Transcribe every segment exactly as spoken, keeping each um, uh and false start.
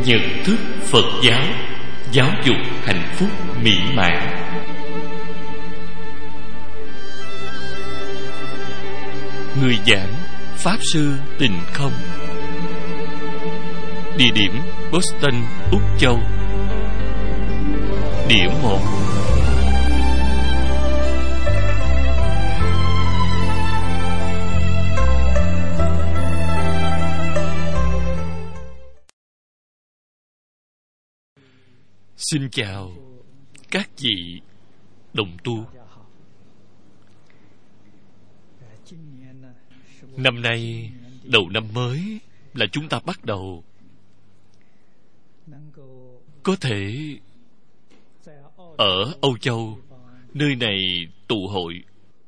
nhận thức Phật giáo, giáo dục hạnh phúc mỹ mãn. Người giảng Pháp Sư Tình Không. Địa điểm Boston, Úc Châu. Đĩa một. Xin chào các vị đồng tu. Năm nay đầu năm mới là chúng ta bắt đầu có thể ở Âu Châu, nơi này tụ hội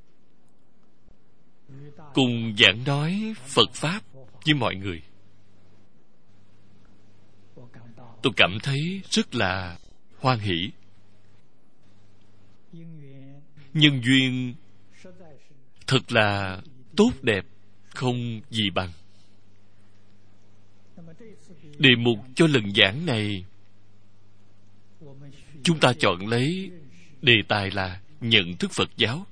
cùng giảng nói Phật Pháp với mọi người. Tôi cảm thấy rất là hoan hỷ. Nhân duyên thật là tốt đẹp không gì bằng. Đề mục cho lần giảng này, chúng ta chọn lấy đề tài là nhận thức Phật giáo.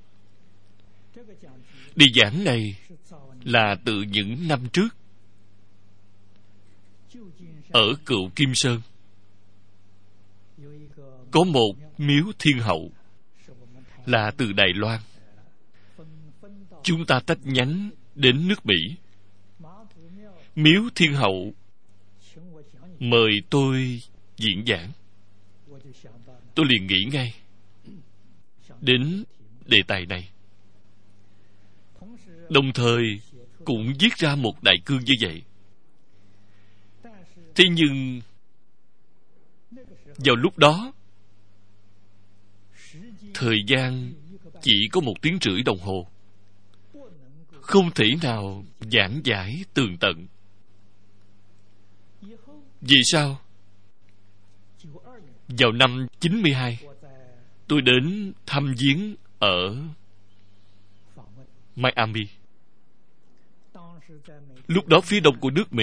Đề giảng này là từ những năm trước ở Cựu Kim Sơn có một miếu thiên hậu là từ Đài Loan. Chúng ta tách nhánh đến nước Mỹ. Miếu thiên hậu mời tôi diễn giảng. Tôi liền nghĩ ngay đến đề tài này, đồng thời cũng viết ra một đại cương như vậy. Thế nhưng vào lúc đó, thời gian chỉ có một tiếng rưỡi đồng hồ, không thể nào giảng giải tường tận. Vì sao? Vào năm chín mươi hai, tôi đến thăm viếng ở Miami. Lúc đó phía đông của nước Mỹ,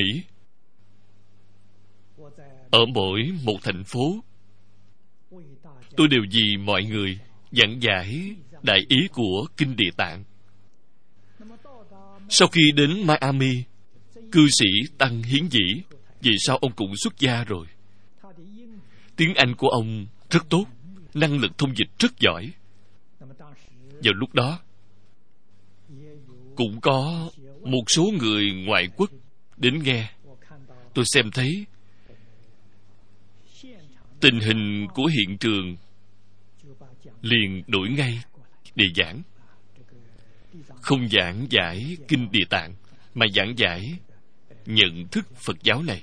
ở mỗi một thành phố, tôi đều vì mọi người giảng giải đại ý của Kinh Địa Tạng. Sau khi đến Miami, cư sĩ Tăng Hiến Dĩ, vì sao ông cũng xuất gia rồi. Tiếng Anh của ông rất tốt, năng lực thông dịch rất giỏi. Vào lúc đó, cũng có một số người ngoại quốc đến nghe. Tôi xem thấy tình hình của hiện trường, liền đổi ngay để giảng. Không giảng giải Kinh Địa Tạng, mà giảng giải nhận thức Phật giáo này.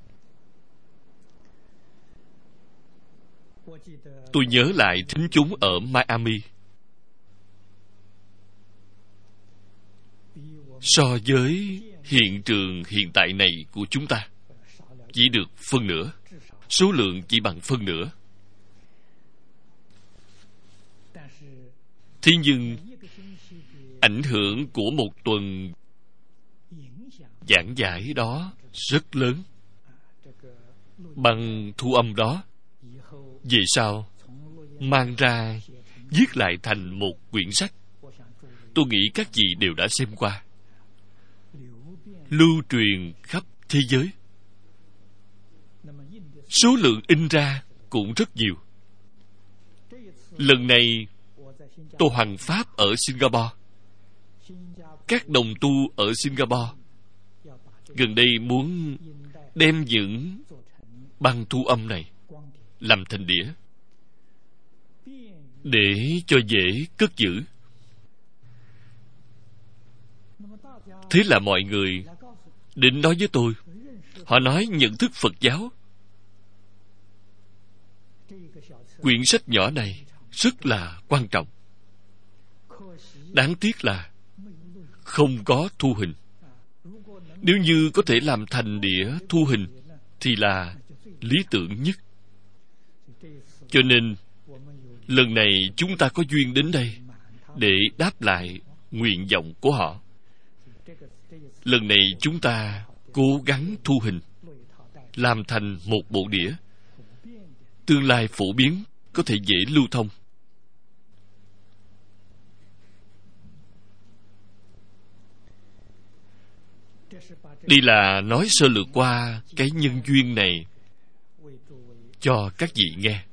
Tôi nhớ lại thính chúng ở Miami, so với hiện trường hiện tại này của chúng ta, chỉ được phân nửa, số lượng chỉ bằng phân nửa. Thế nhưng ảnh hưởng của một tuần giảng giải đó rất lớn. Bằng thu âm đó, về sau mang ra viết lại thành một quyển sách. Tôi nghĩ các vị đều đã xem qua, lưu truyền khắp thế giới. Số lượng in ra cũng rất nhiều. Lần này tôi hoằng pháp ở Singapore. Các đồng tu ở Singapore gần đây muốn đem những băng thu âm này làm thành đĩa để cho dễ cất giữ. Thế là mọi người đến nói với tôi, họ nói nhận thức Phật giáo, quyển sách nhỏ này rất là quan trọng. Đáng tiếc là không có thu hình. Nếu như có thể làm thành đĩa thu hình thì là lý tưởng nhất. Cho nên lần này chúng ta có duyên đến đây để đáp lại nguyện vọng của họ. Lần này chúng ta cố gắng thu hình. làm thành một bộ đĩa, tương lai phổ biến, có thể dễ lưu thông. Đây là nói sơ lược qua cái nhân duyên này cho các vị nghe.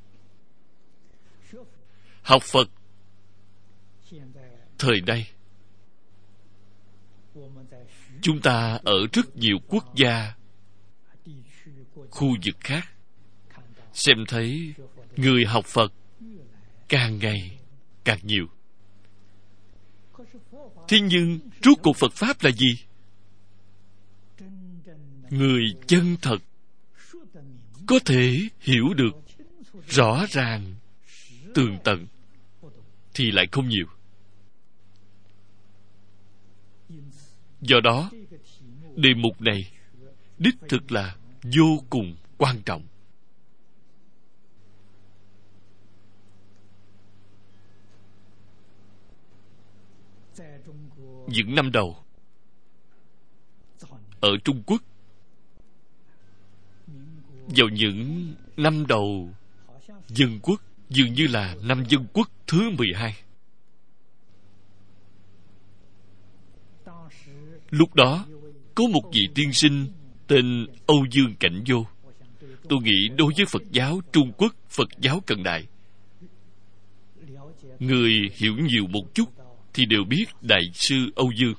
Học Phật thời đây, chúng ta ở rất nhiều quốc gia, khu vực khác, xem thấy người học Phật càng ngày càng nhiều. Thế nhưng rốt cuộc Phật Pháp là gì? Người chân thật có thể hiểu được rõ ràng tường tận thì lại không nhiều. Do đó, đề mục này đích thực là vô cùng quan trọng. Những năm đầu, ở Trung Quốc, vào những năm đầu dân quốc, dường như là năm dân quốc thứ mười hai. Lúc đó, có một vị tiên sinh tên Âu Dương Cảnh Vô. Tôi nghĩ đối với Phật giáo Trung Quốc, Phật giáo cận đại, người hiểu nhiều một chút thì đều biết Đại sư Âu Dương.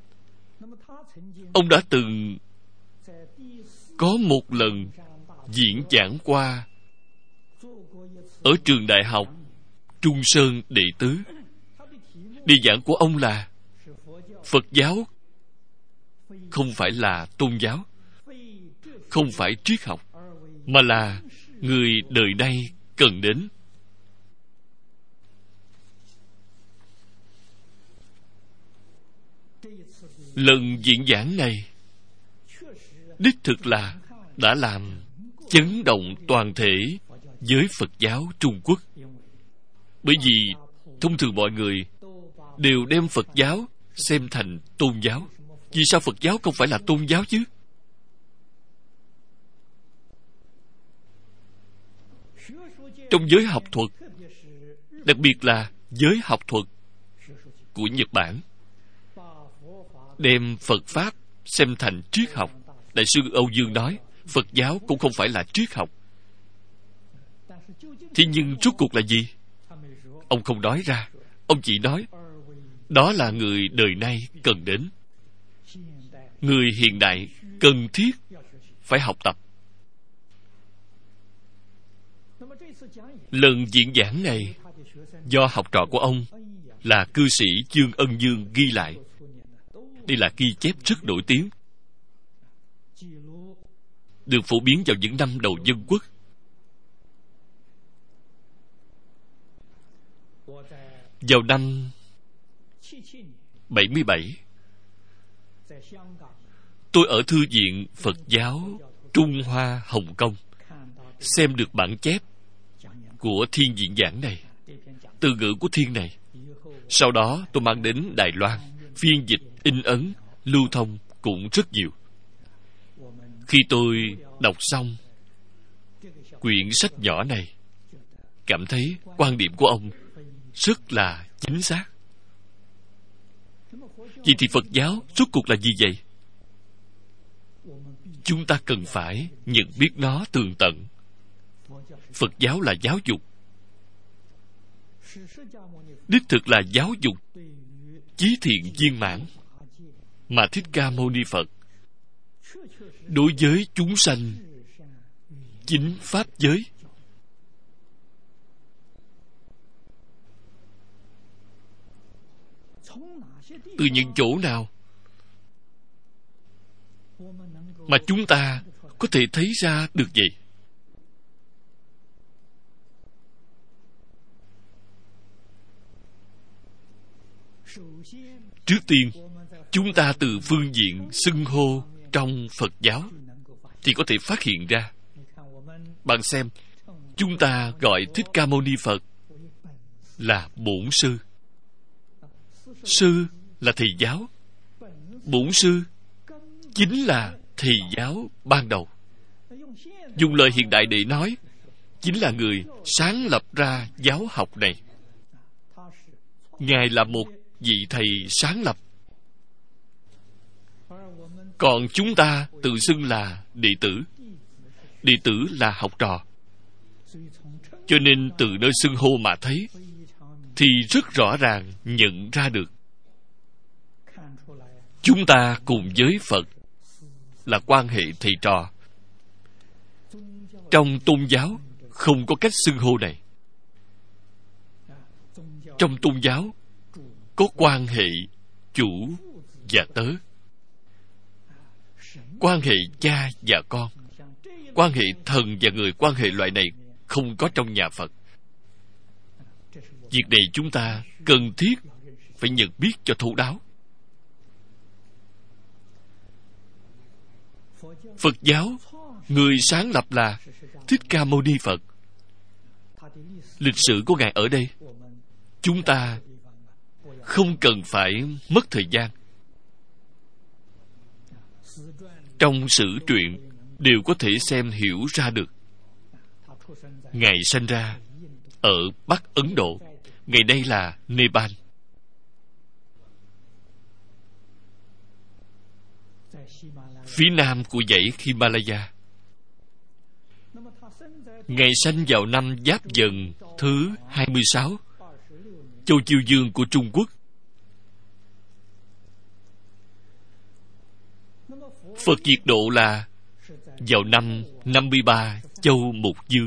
Ông đã từng có một lần diễn giảng qua ở trường đại học Trung Sơn Đệ Tứ. Đề giảng của ông là Phật giáo không phải là tôn giáo, không phải triết học, mà là người đời nay cần đến. Lần diễn giảng này đích thực là đã làm chấn động toàn thể giới Phật giáo Trung Quốc. Bởi vì thông thường mọi người đều đem Phật giáo xem thành tôn giáo. Vì sao Phật giáo không phải là tôn giáo chứ? Trong giới học thuật, đặc biệt là giới học thuật của Nhật Bản, đem Phật Pháp xem thành triết học. Đại sư Âu Dương nói Phật giáo cũng không phải là triết học. Thế nhưng rốt cuộc là gì? Ông không nói ra. Ông chỉ nói đó là người đời nay cần đến. Người hiện đại cần thiết phải học tập. Lần diễn giảng này do học trò của ông là cư sĩ Dương Ân Dương ghi lại. Đây là ghi chép rất nổi tiếng, được phổ biến vào những năm đầu dân quốc. Vào năm bảy mươi bảy, tôi ở Thư viện Phật giáo Trung Hoa Hồng Kông xem được bản chép của thiên diễn giảng này, từ ngữ của thiên này. Sau đó tôi mang đến Đài Loan, phiên dịch, in ấn, lưu thông cũng rất nhiều. Khi tôi đọc xong quyển sách nhỏ này, cảm thấy quan điểm của ông rất là chính xác. Vậy thì Phật giáo rốt cuộc là gì vậy? Chúng ta cần phải nhận biết nó tường tận. Phật giáo là giáo dục, đích thực là giáo dục chí thiện viên mãn mà Thích Ca Mâu Ni Phật đối với chúng sanh chính pháp giới. Từ những chỗ nào mà chúng ta có thể thấy ra được vậy? Trước tiên, chúng ta từ phương diện xưng hô trong Phật giáo thì có thể phát hiện ra. Bạn xem, chúng ta gọi Thích Ca Mâu Ni Phật là bổn sư. Sư là thầy giáo. Bổn sư chính là thầy giáo ban đầu. Dùng lời hiện đại để nói, chính là người sáng lập ra giáo học này. Ngài là một vị thầy sáng lập. Còn chúng ta tự xưng là đệ tử. Đệ tử là học trò. Cho nên từ nơi xưng hô mà thấy, thì rất rõ ràng nhận ra được chúng ta cùng với Phật là quan hệ thầy trò. Trong tôn giáo không có cách xưng hô này. Trong tôn giáo có quan hệ chủ và tớ, quan hệ cha và con, quan hệ thần và người. Quan hệ loại này không có trong nhà Phật. Việc này chúng ta cần thiết phải nhận biết cho thấu đáo. Phật giáo, người sáng lập là Thích Ca Mâu Ni Phật. Lịch sử của Ngài ở đây, chúng ta không cần phải mất thời gian. Trong sử truyện đều có thể xem hiểu ra được. Ngài sinh ra ở Bắc Ấn Độ, ngày nay là Nepal. Phía nam của dãy Himalaya. Ngài sanh vào năm Giáp Dần thứ hai mươi sáu, châu Chiêu Dương của Trung Quốc. Phật diệt độ là vào năm năm mươi ba châu Mục Dương.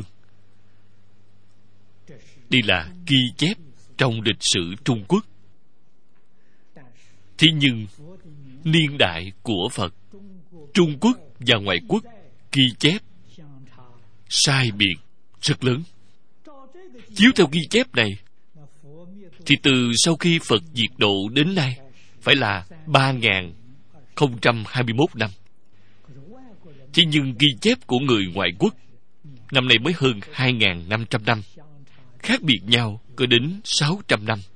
Đây là ghi chép trong lịch sử Trung Quốc. Thế nhưng niên đại của Phật, Trung Quốc và ngoại quốc ghi chép sai biệt rất lớn. Chiếu theo ghi chép này, thì từ sau khi Phật diệt độ đến nay phải là ba nghìn không trăm hai mươi mốt năm. Thế nhưng ghi chép của người ngoại quốc năm nay mới hơn hai nghìn năm trăm năm, khác biệt nhau có đến sáu trăm năm.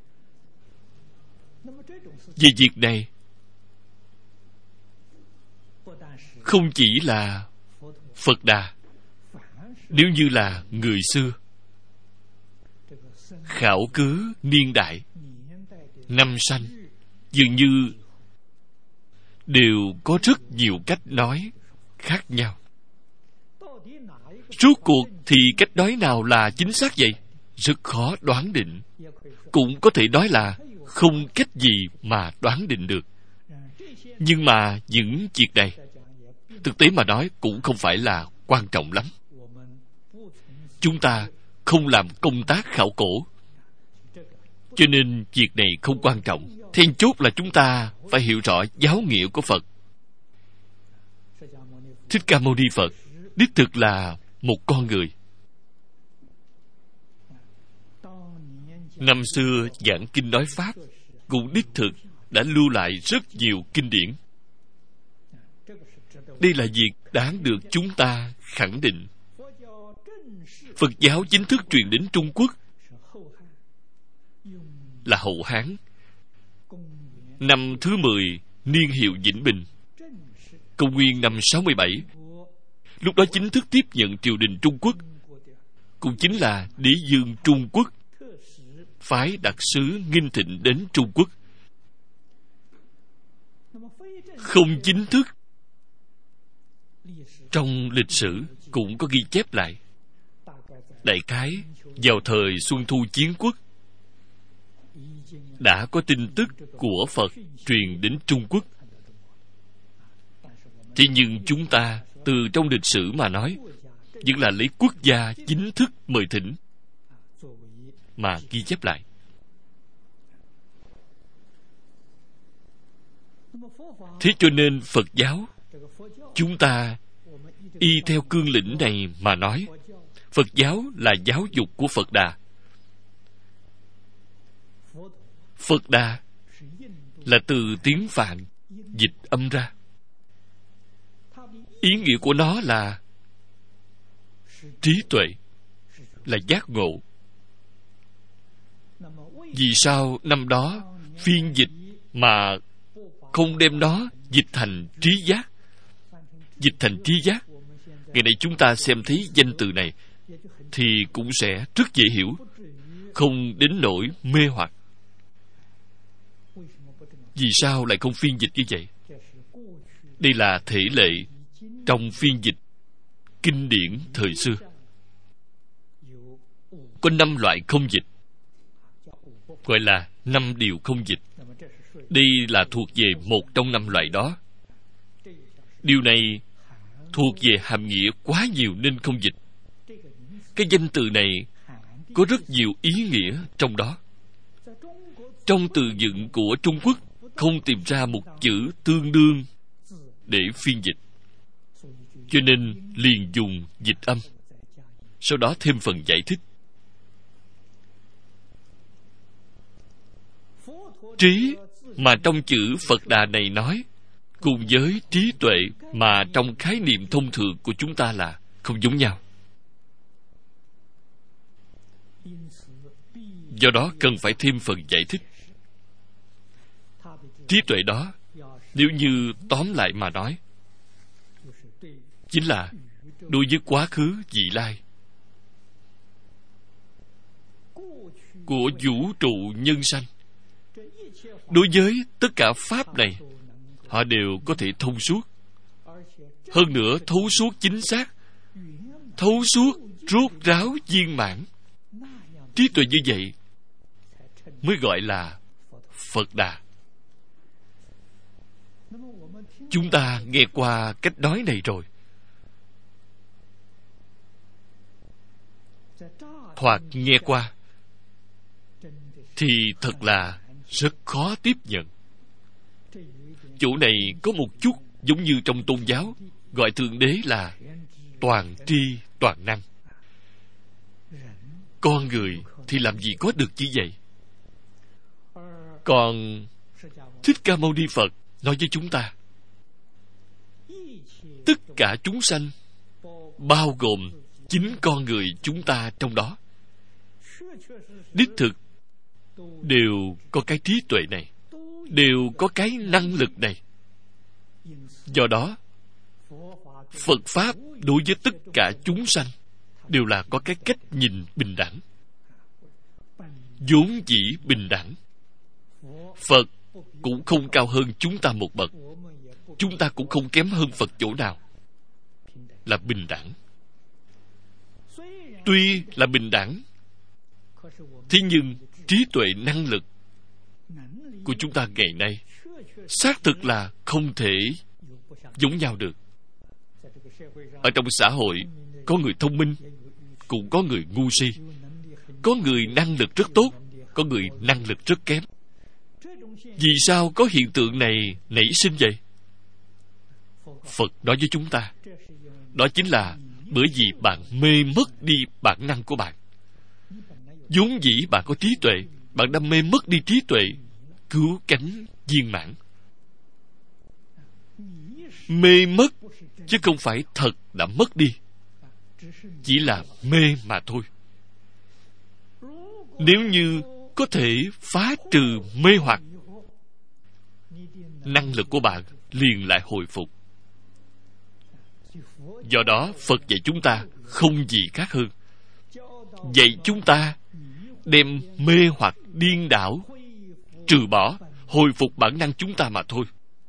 Về việc này, không chỉ là Phật Đà, nếu như là người xưa, khảo cứ niên đại, năm sanh, dường như đều có rất nhiều cách nói khác nhau. Rốt cuộc thì cách nói nào là chính xác vậy? Rất khó đoán định. Cũng có thể nói là không cách gì mà đoán định được. Nhưng mà những việc này, thực tế mà nói cũng không phải là quan trọng lắm. Chúng ta không làm công tác khảo cổ, cho nên việc này không quan trọng. Then chốt là chúng ta phải hiểu rõ giáo nghĩa của Phật. Thích Ca Mâu Ni Phật đích thực là một con người. Năm xưa giảng kinh nói Pháp cũng đích thực đã lưu lại rất nhiều kinh điển. Đây là việc đáng được chúng ta khẳng định. Phật giáo chính thức truyền đến Trung Quốc là Hậu Hán, năm thứ mười niên hiệu Vĩnh Bình, công nguyên năm sáu mươi bảy. Lúc đó chính thức tiếp nhận triều đình Trung Quốc, cũng chính là Đế Dương Trung Quốc phái đặc sứ Nghinh Thịnh đến Trung Quốc. Không chính thức, trong lịch sử cũng có ghi chép lại. Đại khái vào thời Xuân Thu Chiến Quốc đã có tin tức của Phật truyền đến Trung Quốc. Thế nhưng chúng ta từ trong lịch sử mà nói, vẫn là lấy quốc gia chính thức mời thỉnh mà ghi chép lại. Thế cho nên Phật giáo, chúng ta y theo cương lĩnh này mà nói, Phật giáo là giáo dục của Phật Đà. Phật Đà là từ tiếng Phạn dịch âm ra. Ý nghĩa của nó là trí tuệ, là giác ngộ. Vì sao năm đó phiên dịch mà không đem nó dịch thành trí giác? Dịch thành trí giác Ngày nay chúng ta xem thấy danh từ này thì cũng sẽ rất dễ hiểu, không đến nỗi mê hoặc. Vì sao lại không phiên dịch như vậy? Đây là thể lệ trong phiên dịch kinh điển thời xưa. Có năm loại không dịch, gọi là năm điều không dịch. Đây là thuộc về một trong năm loại đó. Điều này thuộc về hàm nghĩa quá nhiều nên không dịch. Cái danh từ này có rất nhiều ý nghĩa trong đó. Trong từ vựng của Trung Quốc không tìm ra một chữ tương đương để phiên dịch, cho nên liền dùng dịch âm, sau đó thêm phần giải thích. Trí mà trong chữ Phật Đà này nói, cùng với trí tuệ mà trong khái niệm thông thường của chúng ta là không giống nhau. Do đó cần phải thêm phần giải thích. Trí tuệ đó, nếu như tóm lại mà nói, chính là đối với quá khứ vị lai của vũ trụ nhân sanh. Đối với tất cả pháp này, họ đều có thể thông suốt. Hơn nữa thấu suốt chính xác, thấu suốt rốt ráo viên mãn. Trí tuệ như vậy mới gọi là Phật Đà. Chúng ta nghe qua cách nói này rồi, hoặc nghe qua, thì thật là rất khó tiếp nhận. Chỗ này có một chút giống như trong tôn giáo gọi Thượng Đế là toàn tri toàn năng. Con người thì làm gì có được như vậy? Còn Thích Ca Mâu Ni Phật nói với chúng ta, tất cả chúng sanh, bao gồm chính con người chúng ta trong đó, đích thực đều có cái trí tuệ này, đều có cái năng lực này. Do đó, Phật Pháp đối với tất cả chúng sanh đều là có cái cách nhìn bình đẳng, vốn dĩ bình đẳng. Phật cũng không cao hơn chúng ta một bậc, chúng ta cũng không kém hơn Phật chỗ nào, là bình đẳng. Tuy là bình đẳng, thế nhưng trí tuệ năng lực của chúng ta ngày nay xác thực là không thể giống nhau được. Ở trong xã hội, có người thông minh, cũng có người ngu si, có người năng lực rất tốt, có người năng lực rất kém. Vì sao có hiện tượng này nảy sinh vậy? Phật nói với chúng ta, đó chính là bởi vì bạn mê mất đi bản năng của bạn. Vốn dĩ bạn có trí tuệ, bạn đã mê mất đi trí tuệ, cứu cánh viên mãn. Mê mất chứ không phải thật đã mất đi, chỉ là mê mà thôi. Nếu như có thể phá trừ mê hoặc, năng lực của bạn liền lại hồi phục. Do đó Phật dạy chúng ta không gì khác hơn, dạy chúng ta đem mê hoặc điên đảo trừ bỏ, hồi phục bản năng chúng ta mà thôi.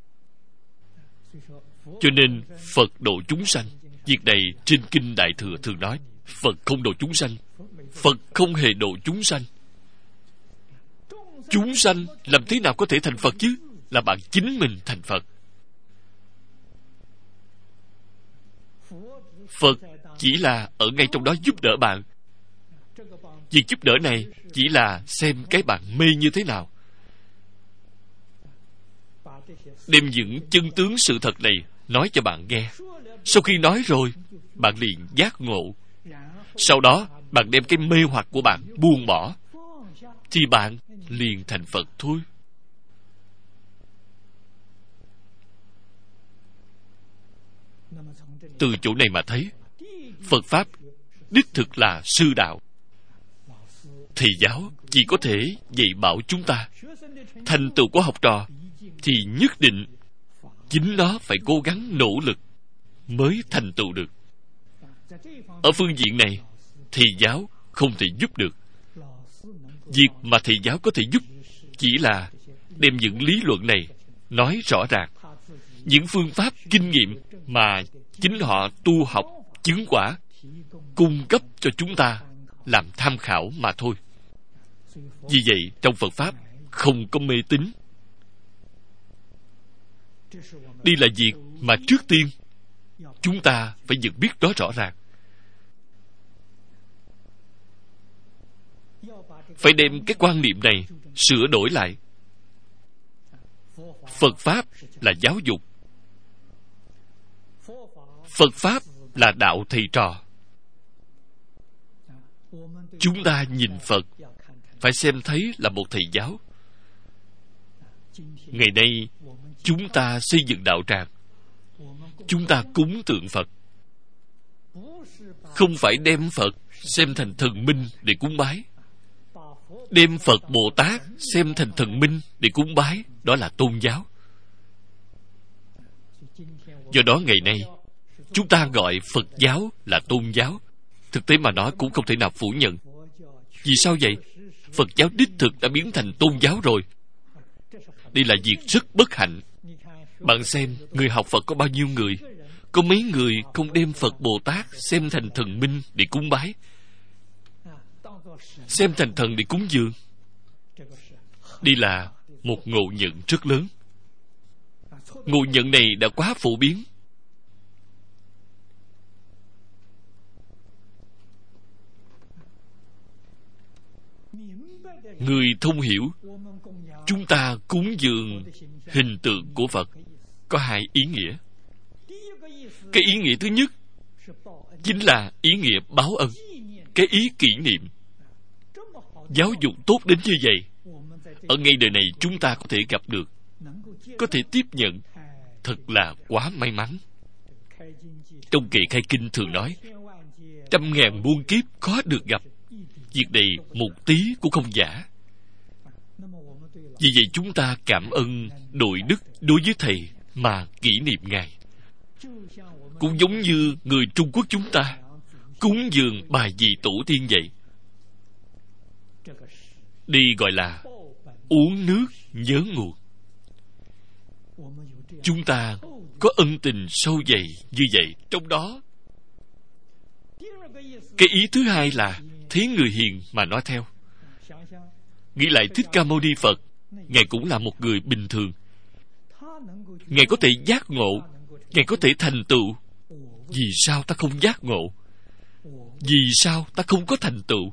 Cho nên Phật độ chúng sanh, việc này trên Kinh Đại Thừa thường nói, Phật không độ chúng sanh, Phật không hề độ chúng sanh. Chúng sanh làm thế nào có thể thành Phật chứ? Là bạn chính mình thành Phật. Phật chỉ là ở ngay trong đó giúp đỡ bạn. Việc giúp đỡ này chỉ là xem cái bạn mê như thế nào. Đem những chân tướng sự thật này nói cho bạn nghe. Sau khi nói rồi, bạn liền giác ngộ. Sau đó, bạn đem cái mê hoặc của bạn buông bỏ, thì bạn liền thành Phật thôi. Từ chỗ này mà thấy, Phật Pháp đích thực là sư đạo. Thầy giáo chỉ có thể dạy bảo chúng ta. Thành tựu của học trò thì nhất định chính nó phải cố gắng nỗ lực mới thành tựu được. Ở phương diện này, thầy giáo không thể giúp được. Việc mà thầy giáo có thể giúp chỉ là đem những lý luận này nói rõ ràng, những phương pháp kinh nghiệm mà chính họ tu học chứng quả cung cấp cho chúng ta làm tham khảo mà thôi. Vì vậy, trong Phật Pháp không có mê tín. Đây là việc mà trước tiên chúng ta phải nhận biết đó rõ ràng. Phải đem cái quan niệm này sửa đổi lại. Phật Pháp là giáo dục. Phật Pháp là đạo thầy trò. Chúng ta nhìn Phật phải xem thấy là một thầy giáo. Ngày nay chúng ta xây dựng đạo tràng, chúng ta cúng tượng Phật, không phải đem Phật xem thành thần minh để cúng bái. Đem Phật Bồ Tát xem thành thần minh để cúng bái, đó là tôn giáo. Do đó ngày nay chúng ta gọi Phật giáo là tôn giáo. Thực tế mà nói cũng không thể nào phủ nhận. Vì sao vậy? Phật giáo đích thực đã biến thành tôn giáo rồi. Đây là việc rất bất hạnh. Bạn xem, người học Phật có bao nhiêu người? Có mấy người không đem Phật Bồ Tát xem thành thần minh để cúng bái, xem thành thần để cúng dường? Đây là một ngộ nhận rất lớn. Ngộ nhận này đã quá phổ biến. Người thông hiểu, chúng ta cúng dường hình tượng của Phật có hai ý nghĩa. Cái ý nghĩa thứ nhất chính là ý nghĩa báo ân, cái ý kỷ niệm. Giáo dục tốt đến như vậy, ở ngay đời này chúng ta có thể gặp được, có thể tiếp nhận, thật là quá may mắn. Trong kệ khai kinh thường nói, trăm ngàn muôn kiếp khó được gặp. Việc này một tí cũng không giả. Vì vậy chúng ta cảm ơn đội đức đối với thầy mà kỷ niệm ngài. Cũng giống như người Trung Quốc chúng ta cúng dường bài vị tổ tiên vậy. Đây gọi là uống nước nhớ nguồn. Chúng ta có ân tình sâu dày như vậy. Trong đó, cái ý thứ hai là thấy người hiền mà nói theo. Nghĩ lại Thích Ca Mâu Ni Phật, ngài cũng là một người bình thường. Ngài có thể giác ngộ, ngài có thể thành tựu. Vì sao ta không giác ngộ? Vì sao ta không có thành tựu?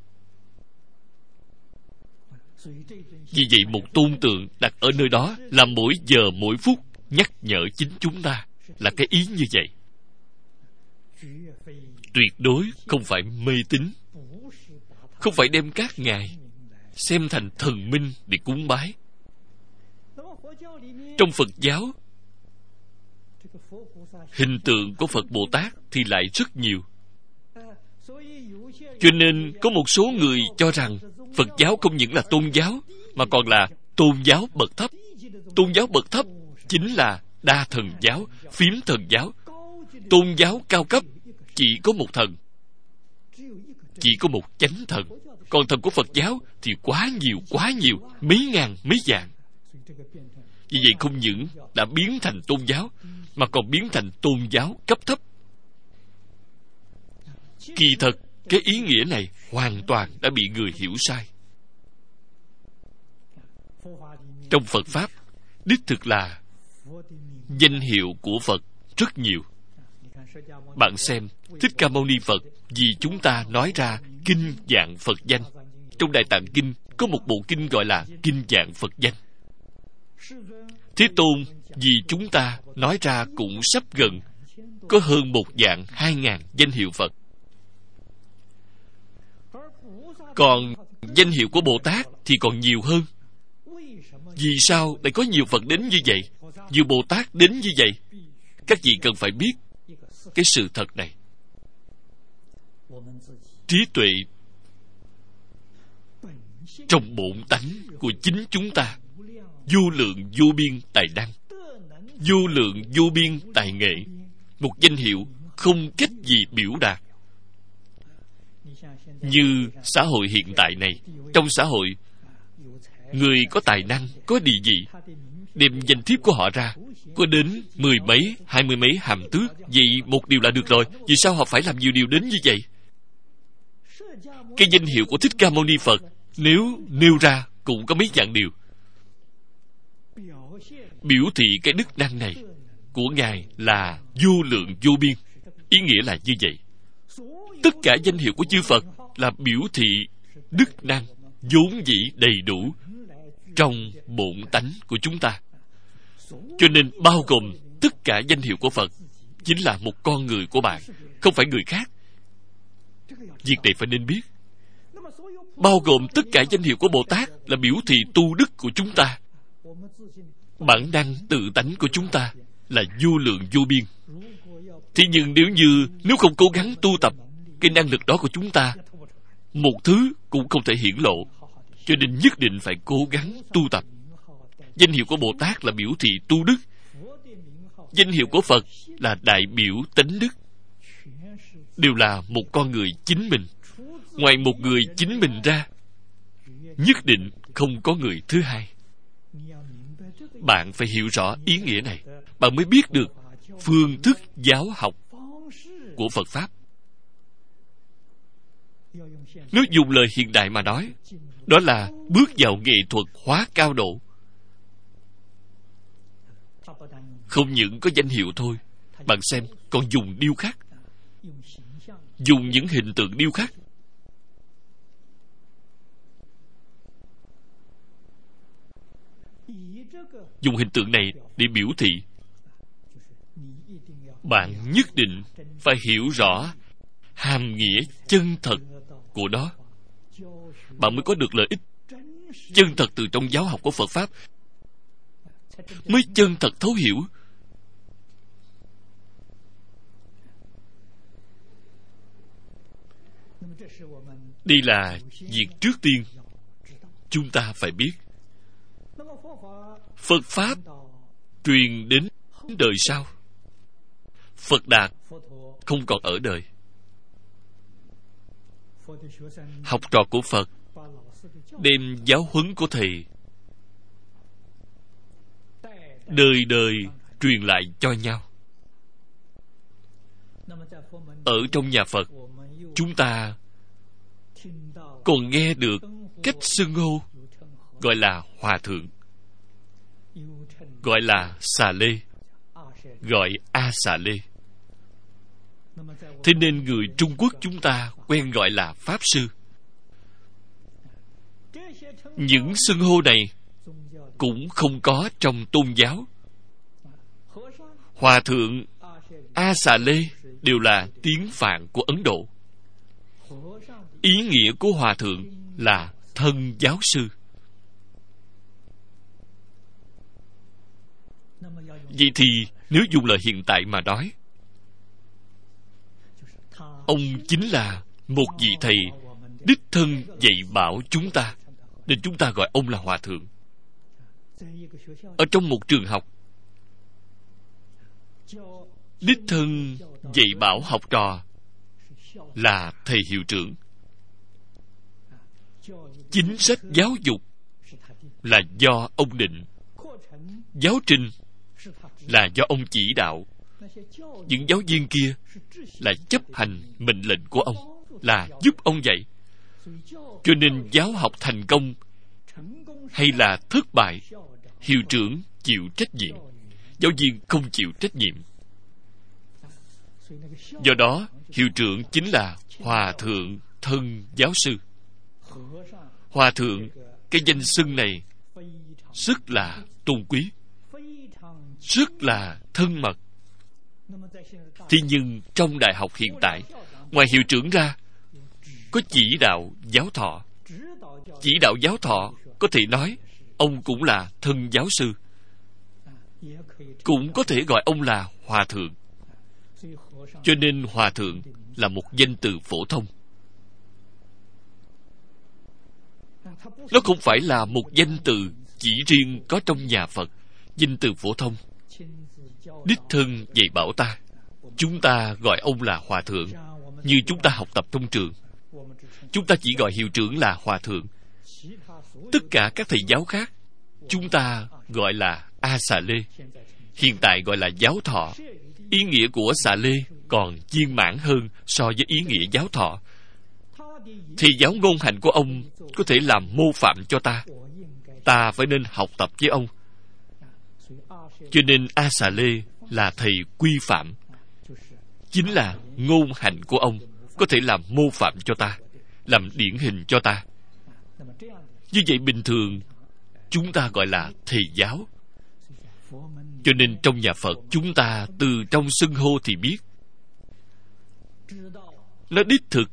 Vì vậy một tôn tượng đặt ở nơi đó là mỗi giờ mỗi phút nhắc nhở chính chúng ta, là cái ý như vậy. Tuyệt đối không phải mê tín, không phải đem các ngài xem thành thần minh để cúng bái. Trong Phật giáo, hình tượng của Phật Bồ Tát thì lại rất nhiều. Cho nên có một số người cho rằng Phật giáo không những là tôn giáo mà còn là tôn giáo bậc thấp. Tôn giáo bậc thấp chính là đa thần giáo, phiếm thần giáo. Tôn giáo cao cấp chỉ có một thần, chỉ có một chánh thần. Còn thần của Phật giáo thì quá nhiều, quá nhiều, mấy ngàn, mấy vạn. Vì vậy không những đã biến thành tôn giáo mà còn biến thành tôn giáo cấp thấp. Kỳ thật, cái ý nghĩa này hoàn toàn đã bị người hiểu sai. Trong Phật Pháp, đích thực là danh hiệu của Phật rất nhiều. Bạn xem, Thích Ca Mâu Ni Phật vì chúng ta nói ra kinh vạn Phật danh. Trong Đại Tạng Kinh có một bộ kinh gọi là kinh vạn Phật danh. Thế Tôn vì chúng ta nói ra cũng sắp gần có hơn một vạn hai ngàn danh hiệu Phật. Còn danh hiệu của Bồ Tát thì còn nhiều hơn. Vì sao lại có nhiều Phật đến như vậy, nhiều Bồ Tát đến như vậy? Các vị cần phải biết cái sự thật này. Trí tuệ trong bổn tánh của chính chúng ta vô lượng vô biên tài năng, vô lượng vô biên tài nghệ. Một danh hiệu không cách gì biểu đạt. Như xã hội hiện tại này, trong xã hội, người có tài năng, có địa vị, đem danh thiếp của họ ra, có đến mười mấy, hai mươi mấy hàm tước, vậy một điều là được rồi. Vì sao họ phải làm nhiều điều đến như vậy? Cái danh hiệu của Thích Ca Mâu Ni Phật, nếu nêu ra cũng có mấy dạng điều. Biểu thị cái đức năng này của Ngài là vô lượng vô biên. Ý nghĩa là như vậy. Tất cả danh hiệu của chư Phật là biểu thị đức năng vốn dĩ đầy đủ trong bổn tánh của chúng ta. Cho nên bao gồm tất cả danh hiệu của Phật chính là một con người của bạn, không phải người khác. Việc này phải nên biết. Bao gồm tất cả danh hiệu của Bồ Tát là biểu thị tu đức của chúng ta. Bản năng tự tánh của chúng ta là vô lượng vô biên. Thế nhưng nếu như nếu không cố gắng tu tập, cái năng lực đó của chúng ta một thứ cũng không thể hiển lộ. Cho nên nhất định phải cố gắng tu tập. Danh hiệu của Bồ Tát là biểu thị tu đức. Danh hiệu của Phật là đại biểu tánh đức. Đều là một con người chính mình. Ngoài một người chính mình ra, nhất định không có người thứ hai. Bạn phải hiểu rõ ý nghĩa này, bạn mới biết được phương thức giáo học của Phật Pháp. Nếu dùng lời hiện đại mà nói, đó là bước vào nghệ thuật hóa cao độ. Không những có danh hiệu thôi, bạn xem, còn dùng điêu khắc, dùng những hình tượng điêu khắc. Dùng hình tượng này để biểu thị. Bạn nhất định phải hiểu rõ hàm nghĩa chân thật của nó, bạn mới có được lợi ích chân thật từ trong giáo học của Phật Pháp, mới chân thật thấu hiểu. Đây là việc trước tiên chúng ta phải biết. Phật Pháp truyền đến đời sau. Phật Đạt không còn ở đời. Học trò của Phật đem giáo huấn của Thầy đời đời truyền lại cho nhau. Ở trong nhà Phật, chúng ta còn nghe được cách xưng hô gọi là Hòa Thượng, gọi là Xà Lê, gọi A Xà Lê. Thế nên người Trung Quốc chúng ta quen gọi là Pháp Sư. Những xưng hô này cũng không có trong tôn giáo. Hòa Thượng, A Xà Lê đều là tiếng Phạn của Ấn Độ. Ý nghĩa của Hòa Thượng là thân giáo sư. Vậy thì nếu dùng lời hiện tại mà nói, ông chính là một vị thầy đích thân dạy bảo chúng ta, nên chúng ta gọi ông là Hòa Thượng. Ở trong một trường học, đích thân dạy bảo học trò là thầy hiệu trưởng. Chính sách giáo dục là do ông định, giáo trình là do ông chỉ đạo. Những giáo viên kia là chấp hành mệnh lệnh của ông, là giúp ông dạy. Cho nên giáo học thành công hay là thất bại, hiệu trưởng chịu trách nhiệm, giáo viên không chịu trách nhiệm. Do đó, hiệu trưởng chính là Hòa Thượng thân giáo sư. Hòa Thượng, cái danh xưng này rất là tôn quý, rất là thân mật. Thế nhưng trong đại học hiện tại, ngoài hiệu trưởng ra, có chỉ đạo giáo thọ. Chỉ đạo giáo thọ có thể nói ông cũng là thân giáo sư, cũng có thể gọi ông là Hòa Thượng. Cho nên Hòa Thượng là một danh từ phổ thông. Nó không phải là một danh từ chỉ riêng có trong nhà Phật, danh từ phổ thông. Đích thân dạy bảo ta. chúng ta gọi ông là hòa thượng, như chúng ta học tập trong trường. Chúng ta chỉ gọi hiệu trưởng là hòa thượng. Tất cả các thầy giáo khác chúng ta gọi là A Xà Lê. Hiện tại gọi là giáo thọ. Ý nghĩa của Xà Lê còn viên mãn hơn so với ý nghĩa giáo thọ. Thì giáo ngôn hành của ông có thể làm mô phạm cho ta. Ta phải nên học tập với ông. Cho nên A Xà Lê là thầy quy phạm, chính là ngôn hành của ông có thể làm mô phạm cho ta, làm điển hình cho ta. Như vậy bình thường chúng ta gọi là thầy giáo. Cho nên trong nhà Phật chúng ta từ trong xưng hô thì biết nó đích thực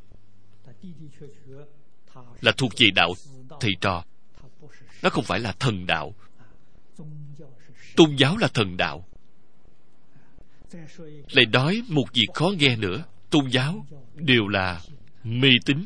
là thuộc về đạo thầy trò. Nó không phải là thần đạo. Tôn giáo là thần đạo. Lại nói một việc khó nghe nữa, tôn giáo đều là mê tín.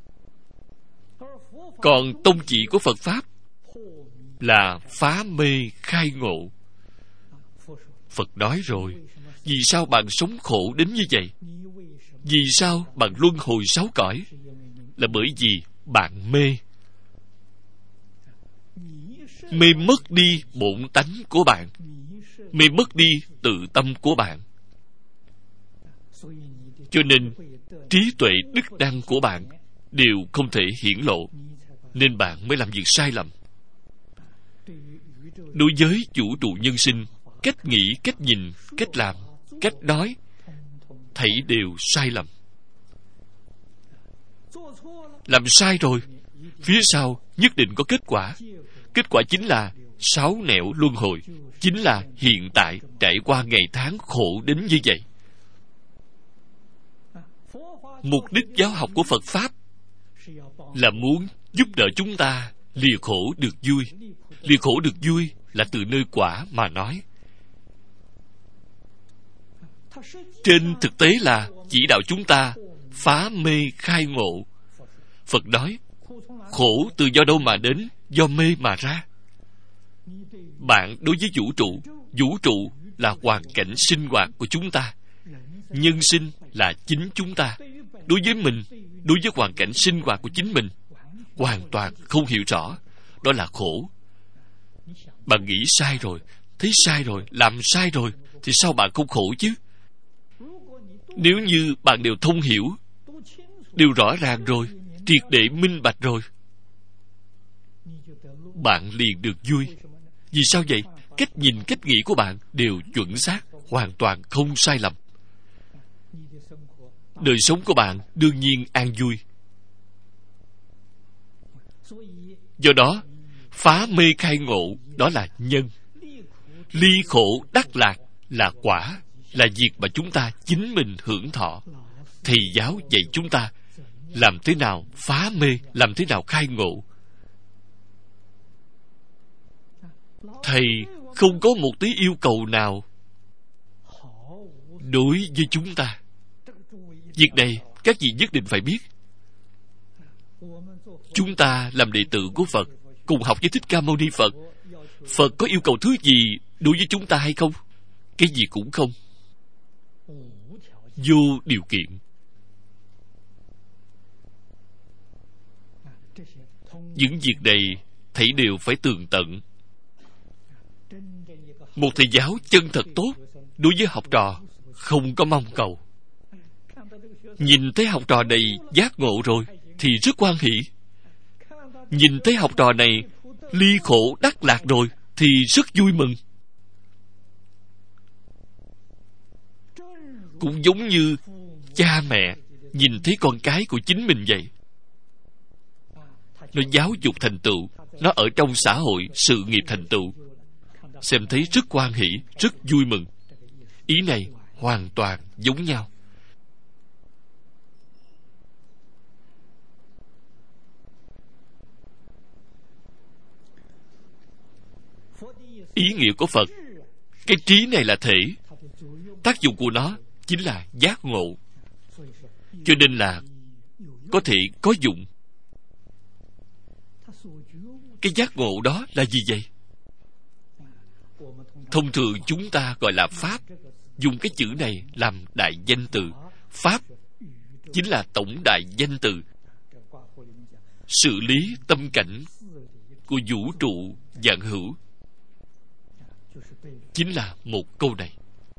Còn tông chỉ của Phật Pháp là phá mê khai ngộ. Phật nói rồi, vì sao bạn sống khổ đến như vậy? Vì sao bạn luân hồi sáu cõi? Là bởi vì bạn mê. Mê mất đi bổn tánh của bạn, mê mất đi tự tâm của bạn. Cho nên trí tuệ đức năng của bạn đều không thể hiển lộ, nên bạn mới làm việc sai lầm. Đối với vũ trụ nhân sinh, cách nghĩ, cách nhìn, cách làm, cách nói, thảy đều sai lầm. Làm sai rồi, phía sau nhất định có kết quả. Kết quả chính là sáu nẻo luân hồi, chính là hiện tại trải qua ngày tháng khổ đến như vậy. Mục đích giáo học của Phật Pháp là muốn giúp đỡ chúng ta lìa khổ được vui. Lìa khổ được vui là từ nơi quả mà nói. Trên thực tế là chỉ đạo chúng ta phá mê khai ngộ. Phật nói, khổ từ do đâu mà đến? Do mê mà ra. Bạn đối với vũ trụ, vũ trụ là hoàn cảnh sinh hoạt của chúng ta. Nhân sinh là chính chúng ta. Đối với mình, đối với hoàn cảnh sinh hoạt của chính mình, hoàn toàn không hiểu rõ. Đó là khổ. Bạn nghĩ sai rồi, thấy sai rồi, làm sai rồi, thì sao bạn không khổ chứ? Nếu như bạn đều thông hiểu, đều rõ ràng rồi, triệt để minh bạch rồi, bạn liền được vui. Vì sao vậy? Cách nhìn, cách nghĩ của bạn đều chuẩn xác, hoàn toàn không sai lầm. Đời sống của bạn đương nhiên an vui. Do đó, phá mê khai ngộ đó là nhân. Ly khổ đắc lạc là quả, là việc mà chúng ta chính mình hưởng thọ. Thầy giáo dạy chúng ta làm thế nào phá mê, làm thế nào khai ngộ. Thầy không có một tí yêu cầu nào đối với chúng ta. Việc này các vị nhất định phải biết. Chúng ta làm đệ tử của Phật, cùng học với Thích Ca Mâu Ni Phật, Phật có yêu cầu thứ gì đối với chúng ta hay không? Cái gì cũng không. Vô điều kiện. Những việc này thảy đều phải tường tận. Một thầy giáo chân thật tốt đối với học trò không có mong cầu. Nhìn thấy học trò này giác ngộ rồi thì rất hoan hỷ. Nhìn thấy học trò này ly khổ đắc lạc rồi thì rất vui mừng. Cũng giống như cha mẹ nhìn thấy con cái của chính mình vậy. Nó giáo dục thành tựu, nó ở trong xã hội sự nghiệp thành tựu, xem thấy rất hoan hỷ, rất vui mừng. Ý này hoàn toàn giống nhau. Ý nghĩa của Phật, cái trí này là thể, tác dụng của nó chính là giác ngộ. Cho nên là có thể có dụng. Cái giác ngộ đó là gì vậy? Thông thường chúng ta gọi là Pháp. dùng cái chữ này làm đại danh từ. Pháp chính là tổng đại danh từ, xử lý tâm cảnh của vũ trụ vạn hữu. Chính là một câu này.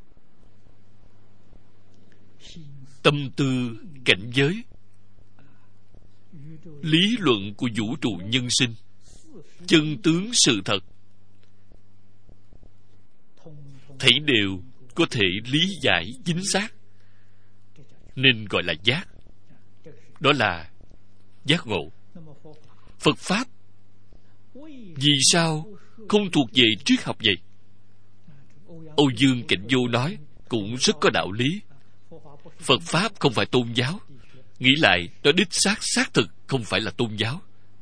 Tâm tư cảnh giới, lý luận của vũ trụ nhân sinh, chân tướng sự thật, thảy đều có thể lý giải chính xác, nên gọi là giác. Đó là giác ngộ. Phật Pháp vì sao không thuộc về triết học vậy? Âu Dương Cảnh Vô nói cũng rất có đạo lý. Phật Pháp không phải tôn giáo. Nghĩ lại, nó đích xác xác thực không phải là tôn giáo.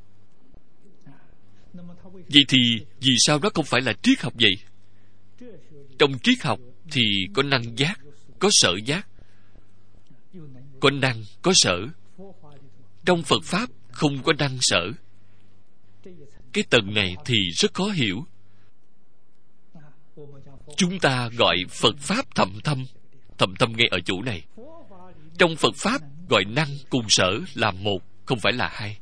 Vậy thì vì sao nó không phải là triết học vậy? Trong triết học thì có năng giác, có sở giác, có năng, có sở. Trong Phật Pháp không có năng sở. Cái tầng này thì rất khó hiểu. Chúng ta gọi Phật Pháp thầm thâm. Thầm thâm ngay ở chỗ này. Trong Phật Pháp gọi năng cùng sở là một, không phải là hai.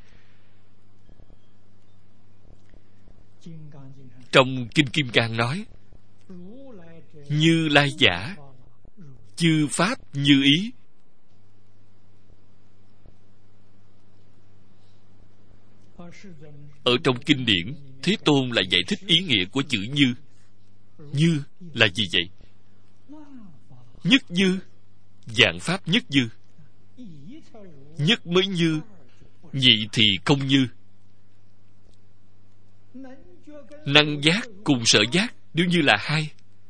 Trong Kinh Kim Cang nói, Như Lai giả, chư Pháp như ý. Ở trong kinh điển, Thế Tôn lại giải thích ý nghĩa của chữ như. Như là gì vậy? Nhất như, vạn pháp nhất như. Nhất mới như, nhị thì không như. Năng giác cùng sở giác nếu như là hai,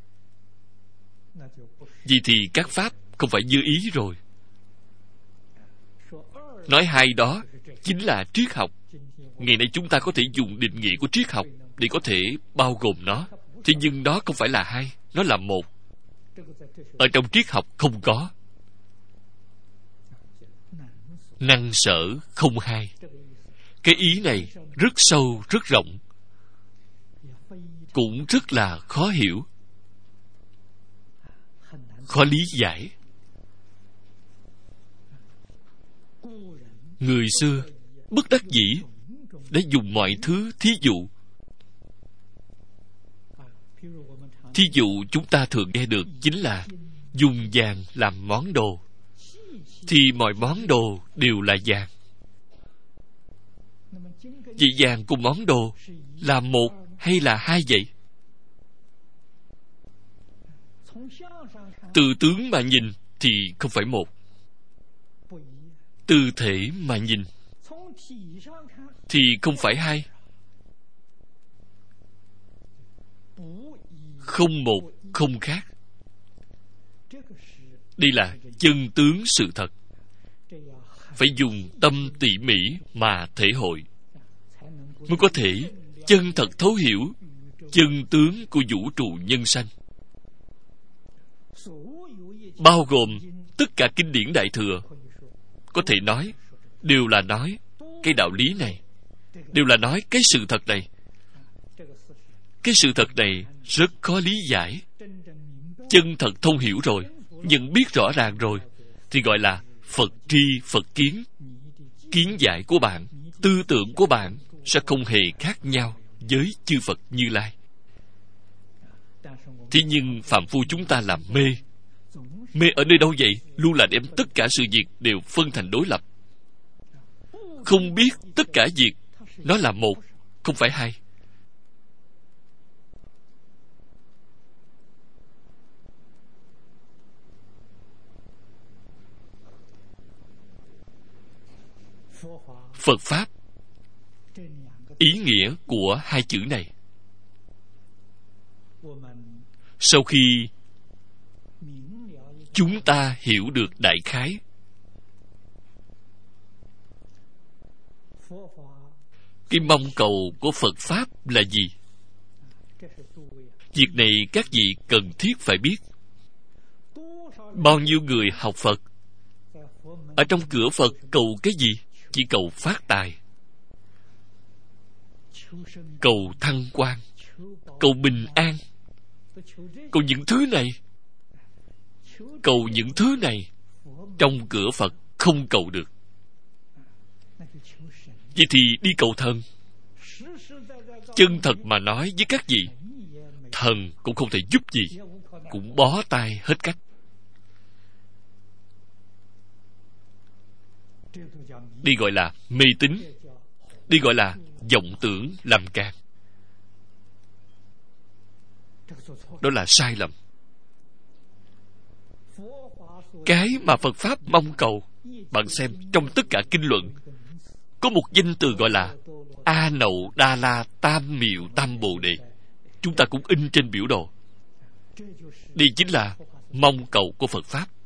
vậy thì các pháp không phải như ý rồi. Nói hai đó chính là triết học. Ngày nay chúng ta có thể dùng định nghĩa của triết học để có thể bao gồm nó. Thế nhưng nó không phải là hai, nó là một. Ở trong triết học không có. Năng sở không hai. Cái ý này rất sâu, rất rộng, cũng rất là khó hiểu, khó lý giải. Người xưa bất đắc dĩ đã dùng mọi thứ thí dụ. Thí dụ chúng ta thường nghe được chính là dùng vàng làm món đồ, thì mọi món đồ đều là vàng. Vậy vàng cùng món đồ là một hay là hai vậy? Từ tướng mà nhìn thì không phải một. Từ thể mà nhìn thì không phải hai. Không một, không khác. Đây là chân tướng sự thật. Phải dùng tâm tỉ mỉ mà thể hội, mới có thể chân thật thấu hiểu chân tướng của vũ trụ nhân sanh. Bao gồm tất cả kinh điển Đại Thừa, có thể nói đều là nói cái đạo lý này, đều là nói cái sự thật này. Cái sự thật này rất khó lý giải. Chân thật thông hiểu rồi, nhận biết rõ ràng rồi, thì gọi là Phật tri Phật kiến. Kiến giải của bạn, tư tưởng của bạn sẽ không hề khác nhau với chư Phật Như Lai. Thế nhưng phàm phu chúng ta làm mê. Mê ở nơi đâu vậy? Luôn là đem tất cả sự việc đều phân thành đối lập. Không biết tất cả việc nó là một, không phải hai. Phật Pháp, ý nghĩa của hai chữ này, sau khi chúng ta hiểu được đại khái, cái mong cầu của Phật Pháp là gì? Việc này các vị cần thiết phải biết. Bao nhiêu người học Phật, ở trong cửa Phật cầu cái gì? Chỉ cầu phát tài, cầu thăng quan, cầu bình an, cầu những thứ này. cầu những thứ này trong cửa Phật không cầu được. Vậy thì đi cầu thần. Chân thật mà nói với các vị, thần cũng không thể giúp gì, cũng bó tay hết cách. Đi gọi là mê tín, đi gọi là vọng tưởng làm càng. Đó là sai lầm. Cái mà Phật Pháp mong cầu, bạn xem trong tất cả kinh luận có một danh từ gọi là A Nậu Đa La Tam Miệu Tam Bồ Đề. Chúng ta cũng in trên biểu đồ. Đây chính là mong cầu của Phật Pháp.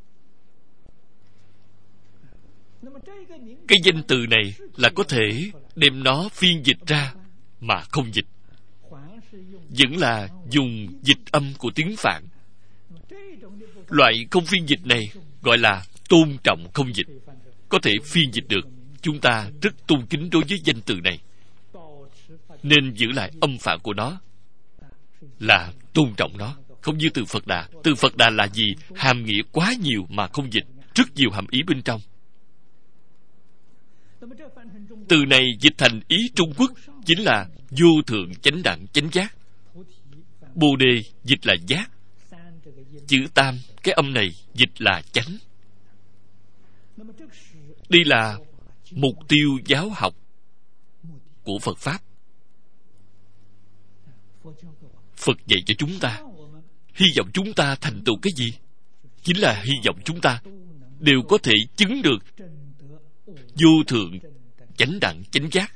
Cái danh từ này là có thể đem nó phiên dịch ra mà không dịch, vẫn là dùng dịch âm của tiếng Phạn. Loại không phiên dịch này gọi là tôn trọng không dịch. Có thể phiên dịch được, chúng ta rất tôn kính đối với danh từ này, nên giữ lại âm Phạn của nó, là tôn trọng nó. Không như từ Phật Đà. Từ Phật Đà là gì? Hàm nghĩa quá nhiều mà không dịch, rất nhiều hàm ý bên trong. Từ này dịch thành ý Trung Quốc chính là vô thượng chánh đẳng chánh giác. Bồ đề dịch là giác. Chữ tam, cái âm này dịch là chánh. Đây là mục tiêu giáo học của Phật Pháp. Phật dạy cho chúng ta, hy vọng chúng ta thành tựu cái gì? Chính là hy vọng chúng ta đều có thể chứng được vô thượng chánh đẳng chánh giác.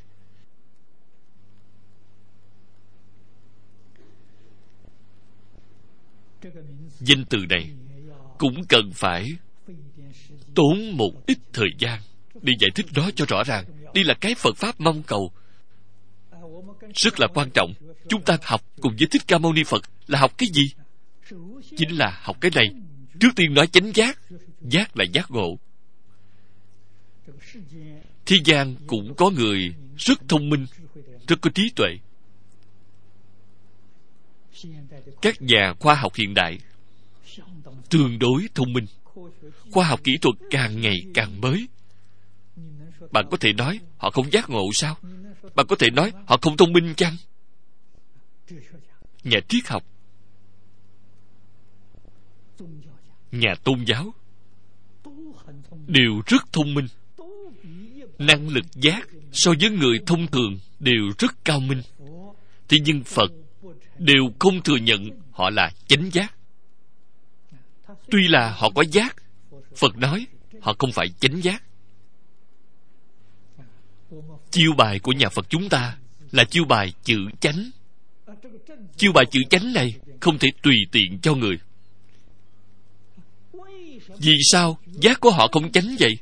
Danh từ này cũng cần phải tốn một ít thời gian để giải thích đó cho rõ ràng. Đây là cái Phật Pháp mong cầu, rất là quan trọng. Chúng ta học cùng với Thích Ca Mâu Ni Phật là học cái gì? Chính là học cái này. Trước tiên nói chánh giác. Giác là giác ngộ. Thế gian cũng có người rất thông minh, rất có trí tuệ. Các nhà khoa học hiện đại tương đối thông minh. Khoa học kỹ thuật càng ngày càng mới. Bạn có thể nói họ không giác ngộ sao? Bạn có thể nói họ không thông minh chăng? Nhà triết học, nhà tôn giáo đều rất thông minh. Năng lực giác so với người thông thường đều rất cao minh. Thế nhưng Phật đều không thừa nhận họ là chánh giác. Tuy là họ có giác, Phật nói họ không phải chánh giác. Chiêu bài của nhà Phật chúng ta là chiêu bài chữ chánh. Chiêu bài chữ chánh này không thể tùy tiện cho người. Vì sao giác của họ không chánh vậy?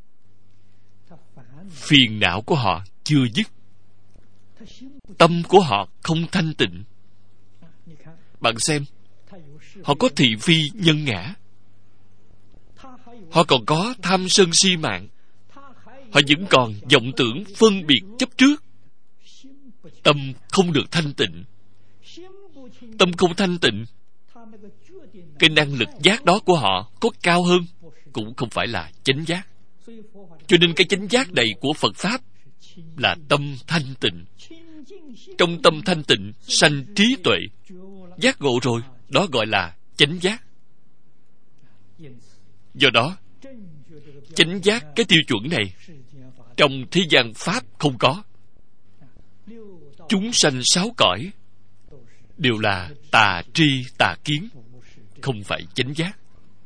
Phiền não của họ chưa dứt, tâm của họ không thanh tịnh. Bạn xem, họ có thị phi nhân ngã, họ còn có tham sân si mạng, họ vẫn còn vọng tưởng phân biệt chấp trước. Tâm không được thanh tịnh. Tâm không thanh tịnh, cái năng lực giác đó của họ có cao hơn cũng không phải là chánh giác. Cho nên cái chánh giác này của Phật Pháp là tâm thanh tịnh. Trong tâm thanh tịnh sanh trí tuệ, giác ngộ rồi, đó gọi là chánh giác. Do đó, chánh giác cái tiêu chuẩn này trong thế gian Pháp không có. Chúng sanh sáu cõi đều là tà tri tà kiến, không phải chánh giác.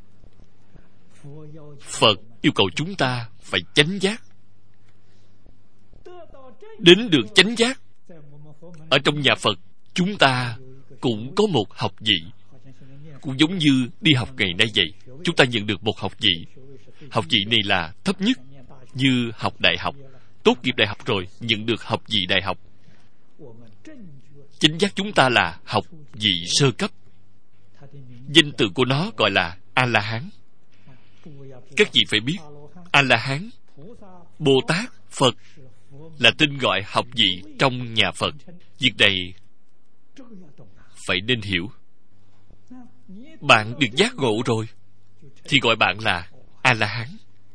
Phật yêu cầu chúng ta phải chánh giác. Đến được chánh giác, ở trong nhà Phật chúng ta cũng có một học vị. Cũng giống như đi học ngày nay vậy, chúng ta nhận được một học vị. Học vị này là thấp nhất, như học đại học. Tốt nghiệp đại học rồi nhận được học vị đại học. Chánh giác chúng ta là học vị sơ cấp. Danh từ của nó gọi là A-la-hán. Các vị phải biết, A-la-hán, Bồ Tát, Phật là tên gọi học vị trong nhà Phật. Việc này phải nên hiểu. bạn được giác ngộ rồi, thì gọi bạn là A-la-hán.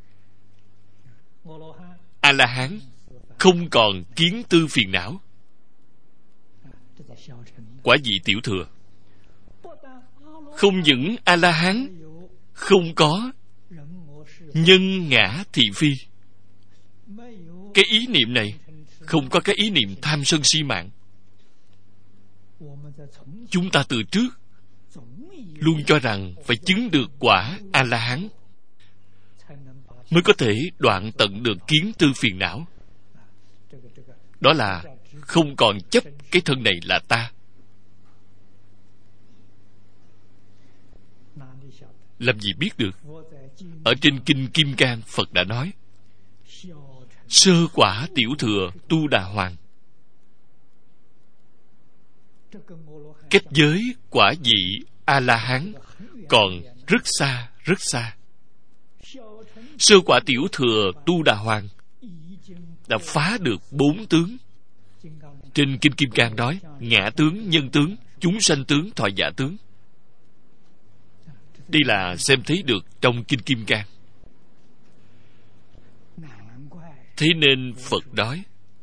A-la-hán không còn kiến tư phiền não. Quả vị tiểu thừa. Không những A-la-hán không có nhân ngã thị phi, cái ý niệm này không có cái ý niệm tham sân si mạng. Chúng ta từ trước luôn cho rằng phải chứng được quả A-la-hán mới có thể đoạn tận được kiến tư phiền não. Đó là không còn chấp cái thân này là ta. Làm gì biết được. Ở trên Kinh Kim Cang, Phật đã nói sơ quả tiểu thừa tu đà hoàng. Kết giới quả vị A-la-hán còn rất xa, rất xa. Sơ quả tiểu thừa tu đà hoàng đã phá được bốn tướng. Trên Kinh Kim Cang nói ngã tướng, nhân tướng, chúng sanh tướng, thọ giả tướng. Đây là xem thấy được trong Kinh Kim Cang. Thế nên Phật nói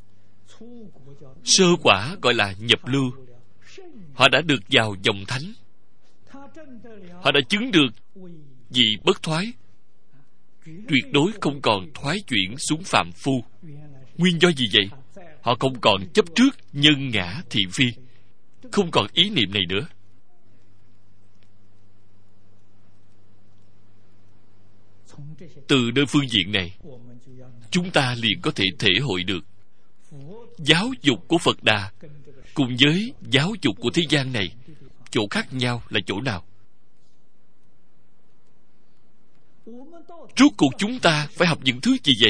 sơ quả gọi là nhập lưu. Họ đã được vào dòng thánh. Họ đã chứng được vị bất thoái, tuyệt đối không còn thoái chuyển xuống phàm phu. Nguyên do gì vậy? Họ không còn chấp trước nhân ngã thị phi, không còn ý niệm này nữa. Từ nơi phương diện này, chúng ta liền có thể thể hội được giáo dục của Phật Đà cùng với giáo dục của thế gian này chỗ khác nhau là chỗ nào. Rốt cuộc chúng ta phải học những thứ gì vậy?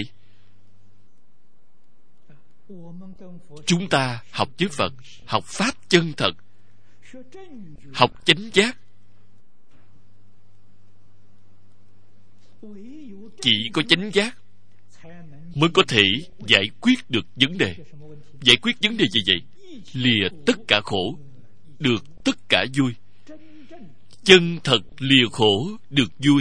Chúng ta học với Phật, học Pháp chân thật, học chánh giác. Chỉ có chánh giác mới có thể giải quyết được vấn đề. Giải quyết vấn đề gì vậy? Lìa tất cả khổ, được tất cả vui. Chân thật lìa khổ, được vui.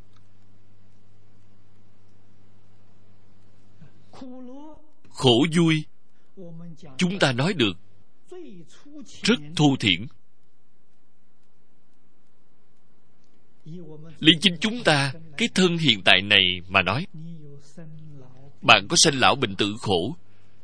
Khổ vui chúng ta nói được rất thô thiển. Liên chính chúng ta cái thân hiện tại này mà nói, bạn có sanh lão bệnh tử khổ,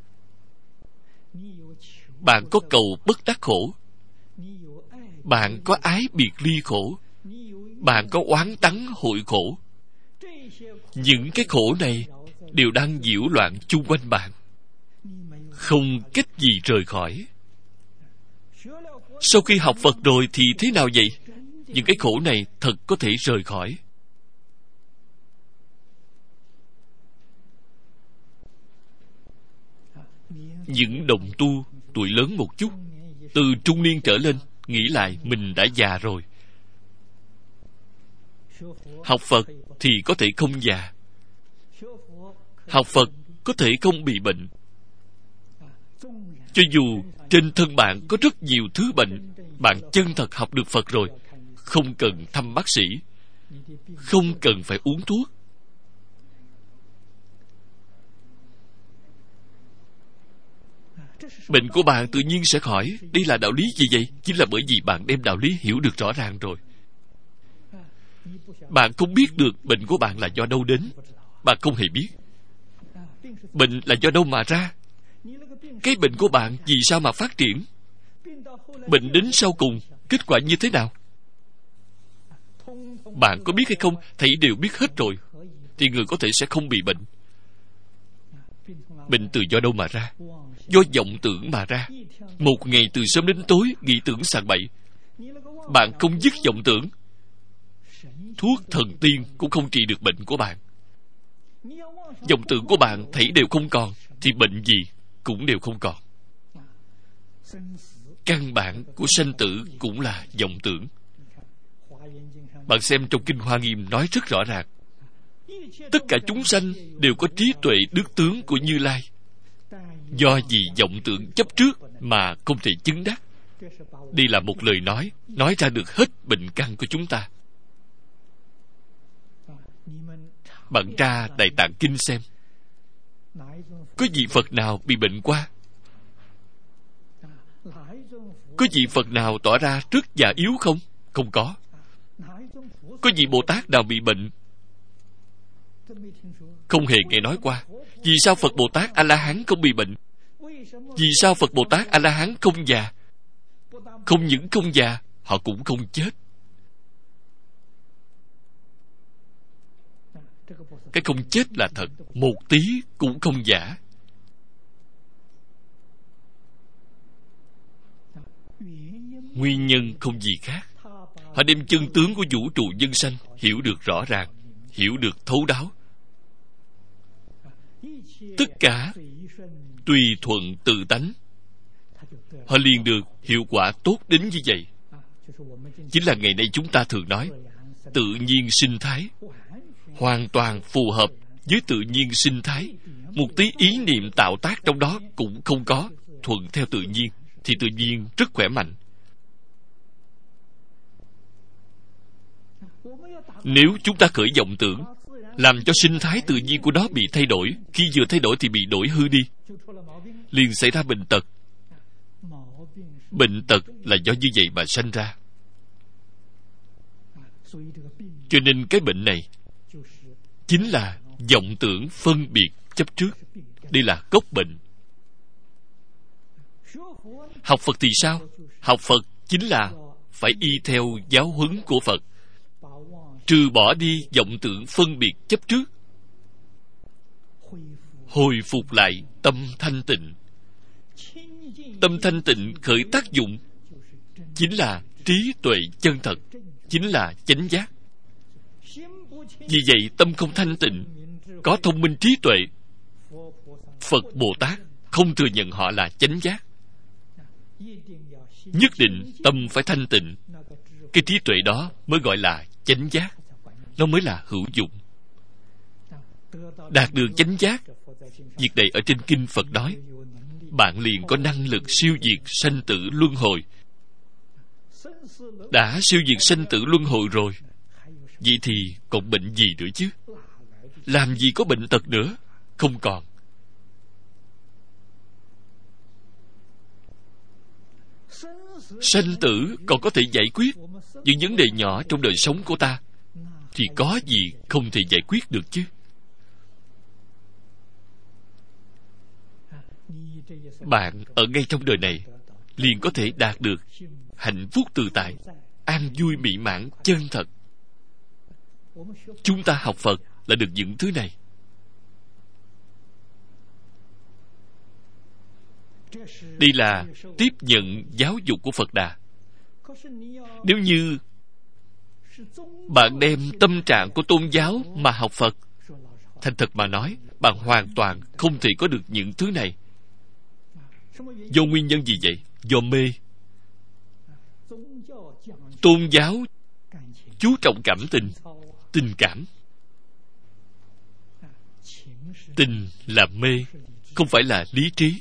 bạn có cầu bất đắc khổ, bạn có ái biệt ly khổ, bạn có oán tắng hội khổ. Những cái khổ này đều đang nhiễu loạn chung quanh bạn, không cách gì rời khỏi. Sau khi học Phật rồi thì thế nào vậy? Những cái khổ này thật có thể rời khỏi. Những đồng tu tuổi lớn một chút, từ trung niên trở lên, nghĩ lại mình đã già rồi. Học Phật thì có thể không già. Học Phật có thể không bị bệnh. Cho dù trên thân bạn có rất nhiều thứ bệnh, bạn chân thật học được Phật rồi, không cần thăm bác sĩ, không cần phải uống thuốc. Bệnh của bạn tự nhiên sẽ khỏi. Đây là đạo lý gì vậy? Chính là bởi vì bạn đem đạo lý hiểu được rõ ràng rồi. Bạn không biết được bệnh của bạn là do đâu đến. Bạn không hề biết. Bệnh là do đâu mà ra. Cái bệnh của bạn vì sao mà phát triển? Bệnh đến sau cùng kết quả như thế nào? Bạn có biết hay không? Thầy đều biết hết rồi, thì người có thể sẽ không bị bệnh. Bệnh từ do đâu mà ra? Do vọng tưởng mà ra. Một ngày từ sớm đến tối nghĩ tưởng sàng bậy. Bạn không dứt vọng tưởng, thuốc thần tiên cũng không trị được bệnh của bạn. Vọng tưởng của bạn thấy đều không còn, thì bệnh gì cũng đều không còn. Căn bản của sanh tử cũng là vọng tưởng. Bạn xem trong Kinh Hoa Nghiêm nói rất rõ ràng, tất cả chúng sanh đều có trí tuệ đức tướng của Như Lai, do vì vọng tưởng chấp trước mà không thể chứng đắc. Đây là một lời nói, nói ra được hết bệnh căn của chúng ta. Bạn tra Đại Tạng Kinh xem, có vị Phật nào bị bệnh qua? Có vị Phật nào tỏ ra rất già yếu không? Không có. Có vị Bồ Tát nào bị bệnh? Không hề nghe nói qua. Vì sao Phật Bồ Tát A-la-hán không bị bệnh? Vì sao Phật Bồ Tát A-la-hán không già? Không những không già, họ cũng không chết. Cái không chết là thật, một tí cũng không giả. Nguyên nhân không gì khác. Họ đem chân tướng của vũ trụ nhân sanh hiểu được rõ ràng, hiểu được thấu đáo. Tất cả tùy thuận tự tánh, họ liền được hiệu quả tốt đến như vậy. Chính là ngày nay chúng ta thường nói tự nhiên sinh thái, hoàn toàn phù hợp với tự nhiên sinh thái. Một tí ý niệm tạo tác trong đó cũng không có, thuận theo tự nhiên, thì tự nhiên rất khỏe mạnh. Nếu chúng ta khởi vọng tưởng, làm cho sinh thái tự nhiên của nó bị thay đổi, khi vừa thay đổi thì bị đổi hư đi, liền xảy ra bệnh tật. Bệnh tật là do như vậy mà sanh ra. Cho nên cái bệnh này chính là vọng tưởng phân biệt chấp trước. Đây là gốc bệnh. Học Phật thì sao? Học Phật chính là phải y theo giáo huấn của Phật, trừ bỏ đi vọng tưởng phân biệt chấp trước, hồi phục lại tâm thanh tịnh. Tâm thanh tịnh khởi tác dụng chính là trí tuệ chân thật, chính là chánh giác. Vì vậy tâm không thanh tịnh, có thông minh trí tuệ, Phật Bồ Tát không thừa nhận họ là chánh giác. Nhất định tâm phải thanh tịnh, cái trí tuệ đó mới gọi là chánh giác, nó mới là hữu dụng. Đạt được chánh giác, việc này ở trên kinh Phật nói, bạn liền có năng lực siêu diệt sanh tử luân hồi. Đã siêu diệt sanh tử luân hồi rồi, vậy thì còn bệnh gì nữa chứ? Làm gì có bệnh tật nữa? Không còn. Sanh tử còn có thể giải quyết, những vấn đề nhỏ trong đời sống của ta thì có gì không thể giải quyết được chứ? Bạn ở ngay trong đời này liền có thể đạt được hạnh phúc tự tại, an vui mỹ mãn chân thật. Chúng ta học Phật là được những thứ này. Đây là tiếp nhận giáo dục của Phật Đà. Nếu như bạn đem tâm trạng của tôn giáo mà học Phật, thành thật mà nói, bạn hoàn toàn không thể có được những thứ này. Do nguyên nhân gì vậy? Do mê. Tôn giáo chú trọng cảm tình, tình cảm. Tình là mê, không phải là lý trí.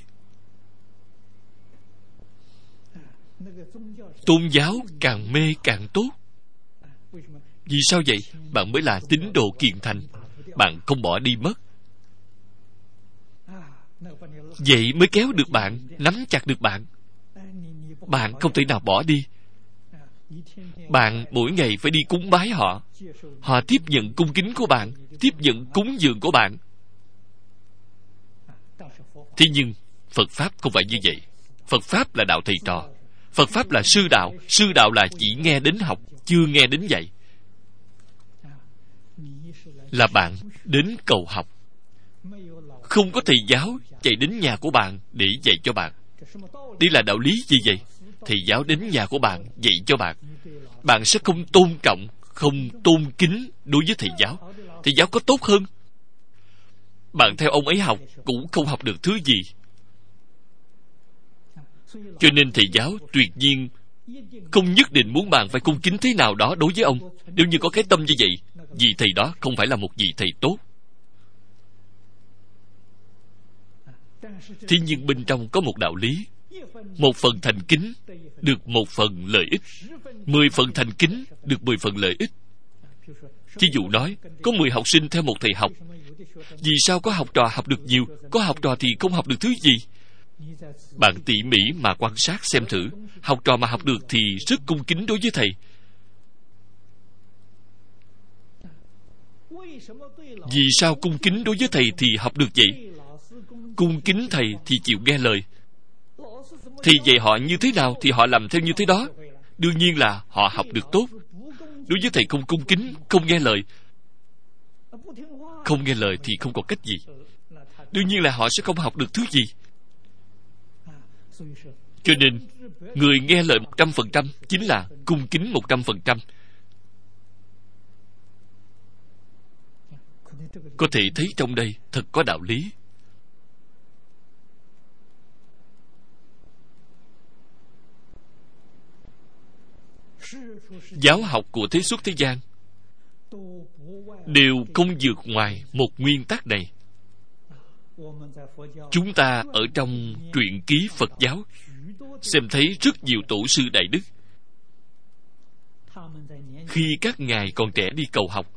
Tôn giáo càng mê càng tốt. Vì sao vậy? Bạn mới là tín đồ kiền thành, bạn không bỏ đi mất. Vậy mới kéo được bạn, nắm chặt được bạn. Bạn không thể nào bỏ đi. Bạn mỗi ngày phải đi cúng bái họ. Họ tiếp nhận cung kính của bạn, tiếp nhận cúng dường của bạn. Thế nhưng Phật Pháp không phải như vậy. Phật Pháp là đạo thầy trò. Phật Pháp là sư đạo. Sư đạo là chỉ nghe đến học, chưa nghe đến dạy. Là bạn đến cầu học. Không có thầy giáo chạy đến nhà của bạn để dạy cho bạn. Đây là đạo lý gì vậy? Thầy giáo đến nhà của bạn dạy cho bạn, bạn sẽ không tôn trọng, không tôn kính đối với thầy giáo. Thầy giáo có tốt hơn? Bạn theo ông ấy học cũng không học được thứ gì. Cho nên thầy giáo tuyệt nhiên không nhất định muốn bạn phải cung kính thế nào đó đối với ông. Nếu như có cái tâm như vậy, vì thầy đó không phải là một vị thầy tốt. Thế nhưng bên trong có một đạo lý, Một phần thành kính được một phần lợi ích, mười phần thành kính được mười phần lợi ích. Ví dụ nói, có mười học sinh theo một thầy học. Vì sao có học trò học được nhiều, có học trò thì không học được thứ gì? Bạn tỉ mỉ mà quan sát xem thử, học trò mà học được thì rất cung kính đối với thầy. Vì sao cung kính đối với thầy thì học được vậy? Cung kính thầy thì chịu nghe lời. Thì dạy họ như thế nào thì họ làm theo như thế đó. Đương nhiên là họ học được tốt. Đối với thầy không cung kính, không nghe lời, không nghe lời thì không còn cách gì. Đương nhiên là họ sẽ không học được thứ gì. Cho nên người nghe lời một trăm phần trăm chính là cung kính một trăm phần trăm. Có thể thấy trong đây thật có đạo lý. Giáo học của thế xuất thế gian đều không vượt ngoài một nguyên tắc này. Chúng ta ở trong truyện ký Phật giáo xem thấy rất nhiều tổ sư đại đức, khi các ngài còn trẻ đi cầu học,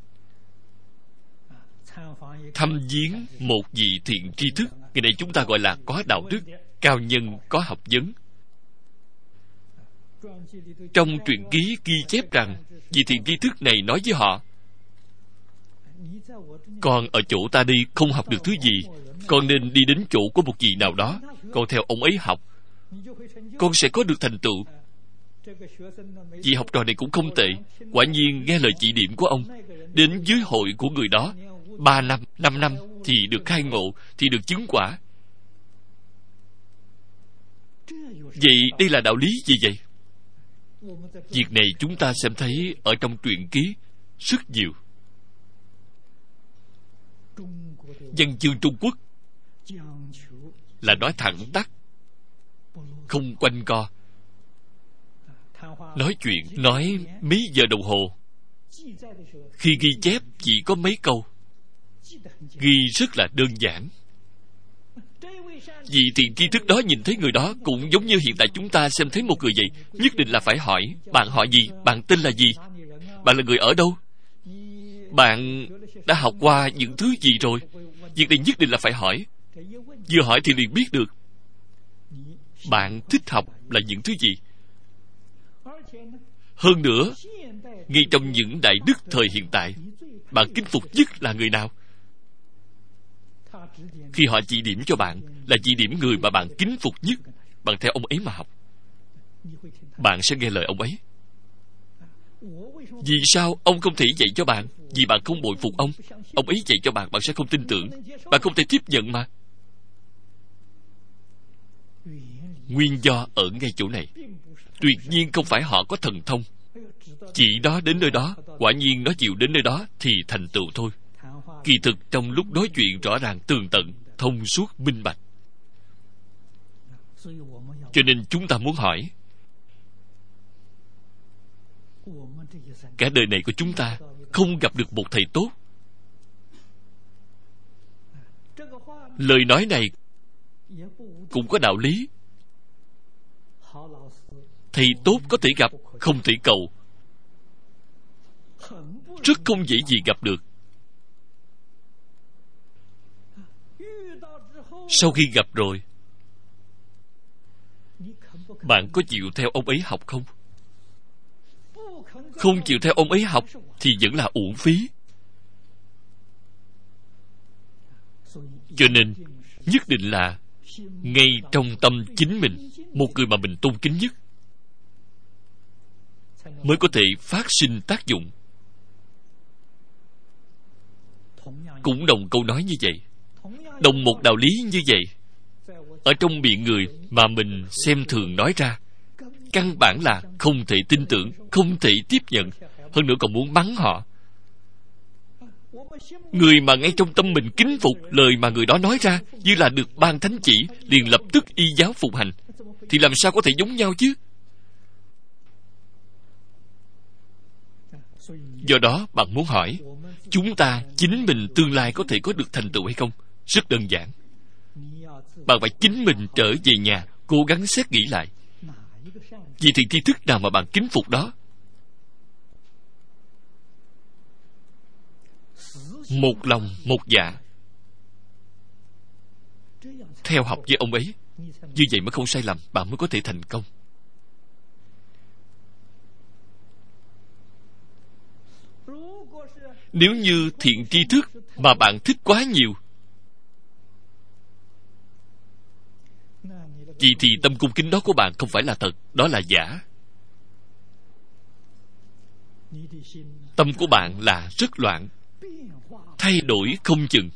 thăm viếng một vị thiện tri thức. Ngày này chúng ta gọi là có đạo đức, cao nhân có học vấn. Trong truyện ký ghi chép rằng vị thiện tri thức này nói với họ: con ở chỗ ta đi không học được thứ gì, con nên đi đến chỗ của một vị nào đó, con theo ông ấy học, con sẽ có được thành tựu. Vị học trò này cũng không tệ, quả nhiên nghe lời chỉ điểm của ông, đến dưới hội của người đó ba năm, năm năm thì được khai ngộ, thì được chứng quả. Vậy đây là đạo lý gì vậy? Việc này chúng ta xem thấy ở trong truyện ký rất nhiều. Văn chương Trung Quốc là nói thẳng tắc, không quanh co. Nói chuyện nói mấy giờ đồng hồ, khi ghi chép chỉ có mấy câu, ghi rất là đơn giản. Vì thiện tri thức đó nhìn thấy người đó cũng giống như hiện tại chúng ta xem thấy một người vậy, nhất định là phải hỏi: bạn họ gì, bạn tên là gì, bạn là người ở đâu, bạn đã học qua những thứ gì rồi. Việc này nhất định là phải hỏi. Vừa hỏi thì liền biết được bạn thích học là những thứ gì. Hơn nữa, ngay trong những đại đức thời hiện tại, bạn kính phục nhất là người nào? Khi họ chỉ điểm cho bạn là chỉ điểm người mà bạn kính phục nhất, bạn theo ông ấy mà học, bạn sẽ nghe lời ông ấy. Vì sao ông không thể dạy cho bạn? Vì bạn không bội phục ông. Ông ấy dạy cho bạn, bạn sẽ không tin tưởng, bạn không thể tiếp nhận mà. Nguyên do ở ngay chỗ này. Tuyệt nhiên không phải họ có thần thông, chỉ đó đến nơi đó, quả nhiên nó chịu đến nơi đó thì thành tựu thôi. Kỳ thực trong lúc nói chuyện rõ ràng tường tận, thông suốt minh bạch. Cho nên chúng ta muốn hỏi, cả đời này của chúng ta không gặp được một thầy tốt. Lời nói này cũng có đạo lý. Thầy tốt có thể gặp, không thể cầu. Rất không dễ gì gặp được. Sau khi gặp rồi, bạn có chịu theo ông ấy học không? Không chịu theo ông ấy học thì vẫn là uổng phí. Cho nên nhất định là ngay trong tâm chính mình, một người mà mình tôn kính nhất mới có thể phát sinh tác dụng. Cũng đồng câu nói như vậy, đồng một đạo lý như vậy, ở trong miệng người mà mình xem thường nói ra, căn bản là không thể tin tưởng, không thể tiếp nhận, hơn nữa còn muốn mắng họ. Người mà ngay trong tâm mình kính phục lời mà người đó nói ra, như là được ban thánh chỉ, liền lập tức y giáo phục hành, thì làm sao có thể giống nhau chứ? Do đó bạn muốn hỏi, chúng ta chính mình tương lai có thể có được thành tựu hay không? Rất đơn giản. Bạn phải chính mình trở về nhà, cố gắng xét nghĩ lại, vị thiện tri thức nào mà bạn kính phục đó? Một lòng một dạ theo học với ông ấy, như vậy mới không sai lầm, bạn mới có thể thành công. Nếu như thiện tri thức mà bạn thích quá nhiều, vậy thì tâm cung kính đó của bạn không phải là thật, đó là giả. Tâm của bạn là rất loạn, thay đổi không chừng.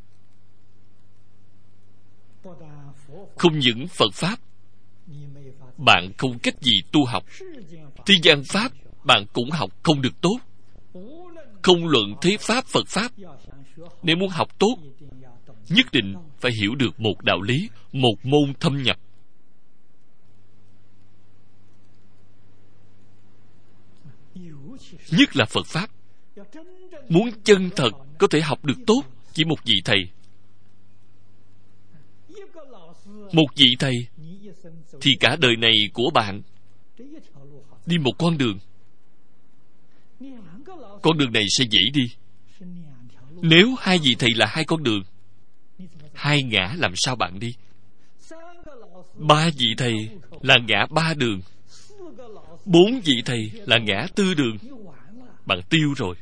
Không những Phật Pháp bạn không cách gì tu học, thế gian Pháp bạn cũng học không được tốt. Không luận thế Pháp Phật Pháp, nếu muốn học tốt, nhất định phải hiểu được một đạo lý, một môn thâm nhập. Nhất là Phật Pháp, muốn chân thật có thể học được tốt, chỉ một vị thầy. Một vị thầy thì cả đời này của bạn đi một con đường. Con đường này sẽ dễ đi. Nếu hai vị thầy là hai con đường, hai ngã làm sao bạn đi? Ba vị thầy là ngã ba đường, bốn vị thầy là ngã tư đường, bạn tiêu rồi.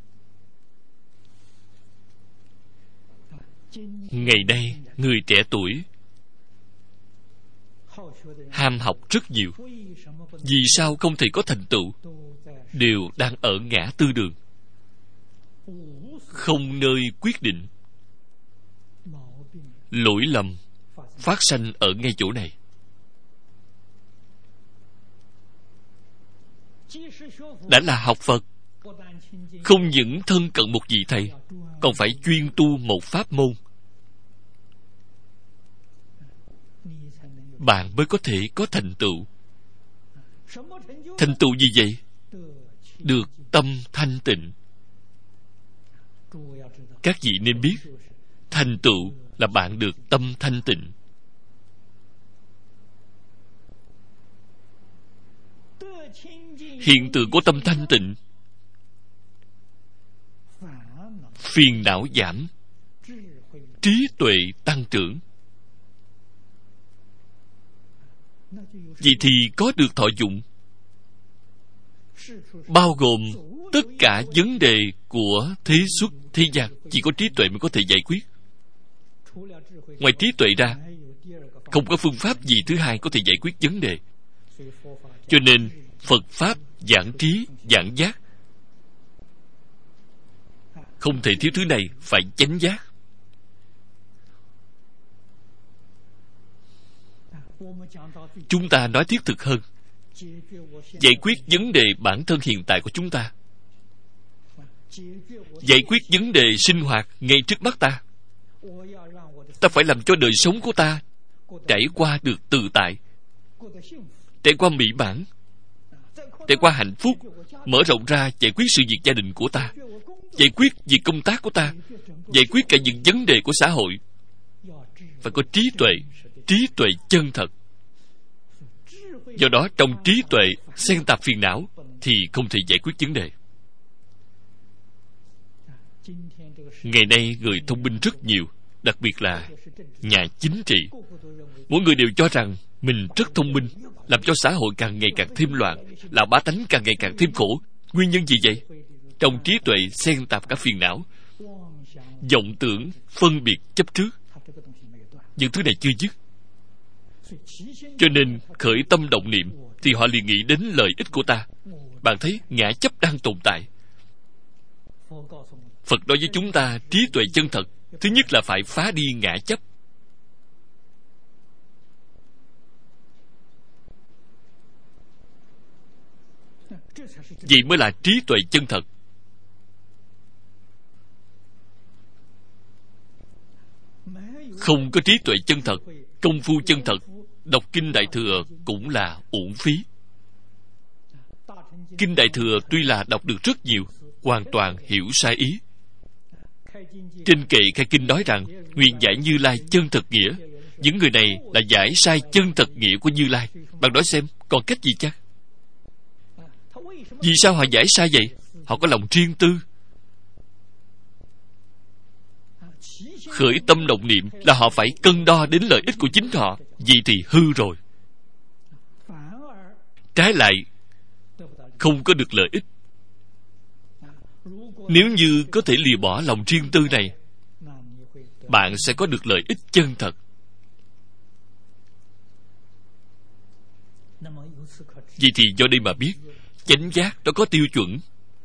Ngày nay người trẻ tuổi ham học rất nhiều, vì sao không thể có thành tựu? Đều đang ở ngã tư đường, không nơi quyết định. Lỗi lầm phát sanh ở ngay chỗ này. Đã là học Phật, không những thân cận một vị thầy, còn phải chuyên tu một pháp môn, bạn mới có thể có thành tựu. Thành tựu gì vậy? Được tâm thanh tịnh. Các vị nên biết, thành tựu là bạn được tâm thanh tịnh. Hiện tượng của tâm thanh tịnh, phiền não giảm, trí tuệ tăng trưởng. Vậy thì có được thọ dụng, bao gồm tất cả vấn đề của thế xuất thế gian. Chỉ có trí tuệ mới có thể giải quyết. Ngoài trí tuệ ra, không có phương pháp gì thứ hai có thể giải quyết vấn đề. Cho nên Phật Pháp giảng trí, giảng giác, không thể thiếu thứ này, phải chánh giác. Chúng ta nói thiết thực hơn, giải quyết vấn đề bản thân hiện tại của chúng ta, giải quyết vấn đề sinh hoạt ngay trước mắt ta. Ta phải làm cho đời sống của ta trải qua được tự tại, trải qua mỹ mãn, trải qua hạnh phúc, mở rộng ra giải quyết sự việc gia đình của ta, giải quyết việc công tác của ta, giải quyết cả những vấn đề của xã hội. Phải có trí tuệ, trí tuệ chân thật. Do đó trong trí tuệ xen tạp phiền não thì không thể giải quyết vấn đề. Ngày nay người thông minh rất nhiều, đặc biệt là nhà chính trị. Mỗi người đều cho rằng mình rất thông minh, làm cho xã hội càng ngày càng thêm loạn, lão bá tánh càng ngày càng thêm khổ. Nguyên nhân gì vậy? Trong trí tuệ xen tạp cả phiền não, vọng tưởng, phân biệt, chấp trước. Những thứ này chưa dứt. Cho nên khởi tâm động niệm thì họ liền nghĩ đến lợi ích của ta. Bạn thấy ngã chấp đang tồn tại. Phật nói với chúng ta trí tuệ chân thật, thứ nhất là phải phá đi ngã chấp. Vậy mới là trí tuệ chân thật. Không có trí tuệ chân thật, công phu chân thật, đọc Kinh Đại Thừa cũng là uổng phí. Kinh Đại Thừa tuy là đọc được rất nhiều, hoàn toàn hiểu sai ý. Trên kệ khai kinh nói rằng nguyện giải Như Lai chân thật nghĩa, những người này là giải sai chân thật nghĩa của Như Lai. Bạn nói xem, còn cách gì chăng? Vì sao họ giải sai vậy? Họ có lòng riêng tư. Khởi tâm động niệm là họ phải cân đo đến lợi ích của chính họ. Vậy thì hư rồi. Trái lại, không có được lợi ích. Nếu như có thể lìa bỏ lòng riêng tư này, bạn sẽ có được lợi ích chân thật. Vậy thì do đây mà biết, chánh giác nó có tiêu chuẩn.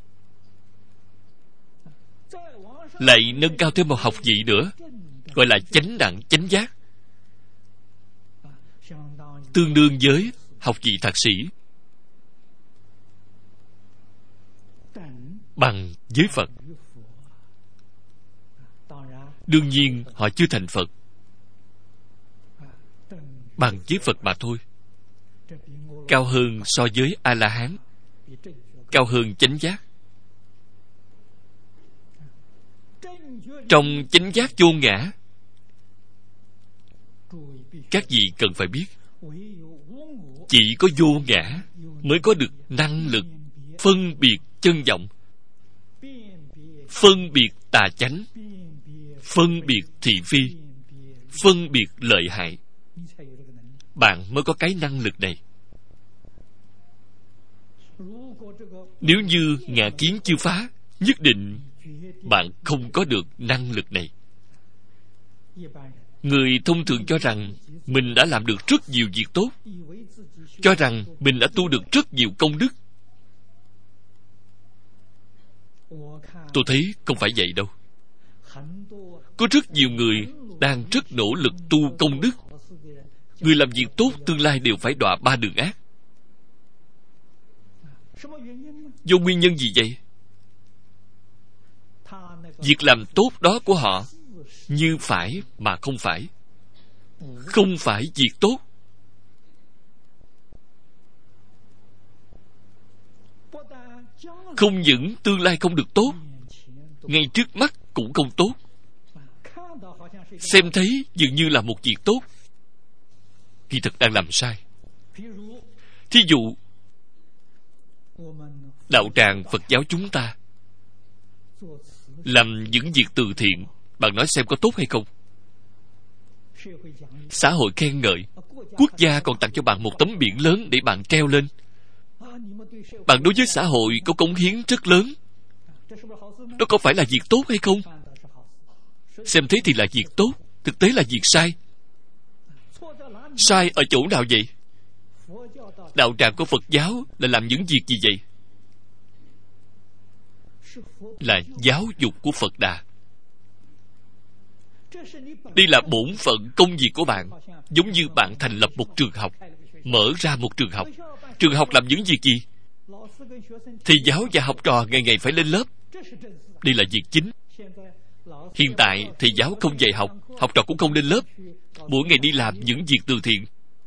Lại nâng cao thêm một học vị nữa, gọi là chánh đẳng chánh giác, tương đương với học vị thạc sĩ, bằng với Phật. Đương nhiên họ chưa thành Phật, bằng với Phật mà thôi. Cao hơn so với A-la-hán, cao hơn chánh giác. Trong chánh giác vô ngã, các vị cần phải biết, chỉ có vô ngã mới có được năng lực phân biệt chân vọng, phân biệt tà chánh, phân biệt thị phi, phân biệt lợi hại. Bạn mới có cái năng lực này. Nếu như ngã kiến chưa phá, nhất định bạn không có được năng lực này. Người thông thường cho rằng mình đã làm được rất nhiều việc tốt, cho rằng mình đã tu được rất nhiều công đức. Tôi thấy không phải vậy đâu. Có rất nhiều người đang rất nỗ lực tu công đức. Người làm việc tốt tương lai đều phải đọa ba đường ác. Do nguyên nhân gì vậy? Việc làm tốt đó của họ như phải mà không phải, không phải việc tốt. Không những tương lai không được tốt, ngay trước mắt cũng không tốt. Xem thấy dường như là một việc tốt, kỳ thực đang làm sai. Thí dụ, đạo tràng Phật giáo chúng ta làm những việc từ thiện, bạn nói xem có tốt hay không? Xã hội khen ngợi, quốc gia còn tặng cho bạn một tấm biển lớn để bạn treo lên. Bạn đối với xã hội có cống hiến rất lớn. Đó có phải là việc tốt hay không? Xem thế thì là việc tốt, thực tế là việc sai. Sai ở chỗ nào vậy? Đạo tràng của Phật giáo là làm những việc gì vậy? Là giáo dục của Phật Đà. Đây là bổn phận công việc của bạn. Giống như bạn thành lập một trường học, mở ra một trường học. Trường học làm những việc gì? Thầy giáo và học trò ngày ngày phải lên lớp. Đây là việc chính. Hiện tại thầy giáo không dạy học, học trò cũng không lên lớp, mỗi ngày đi làm những việc từ thiện.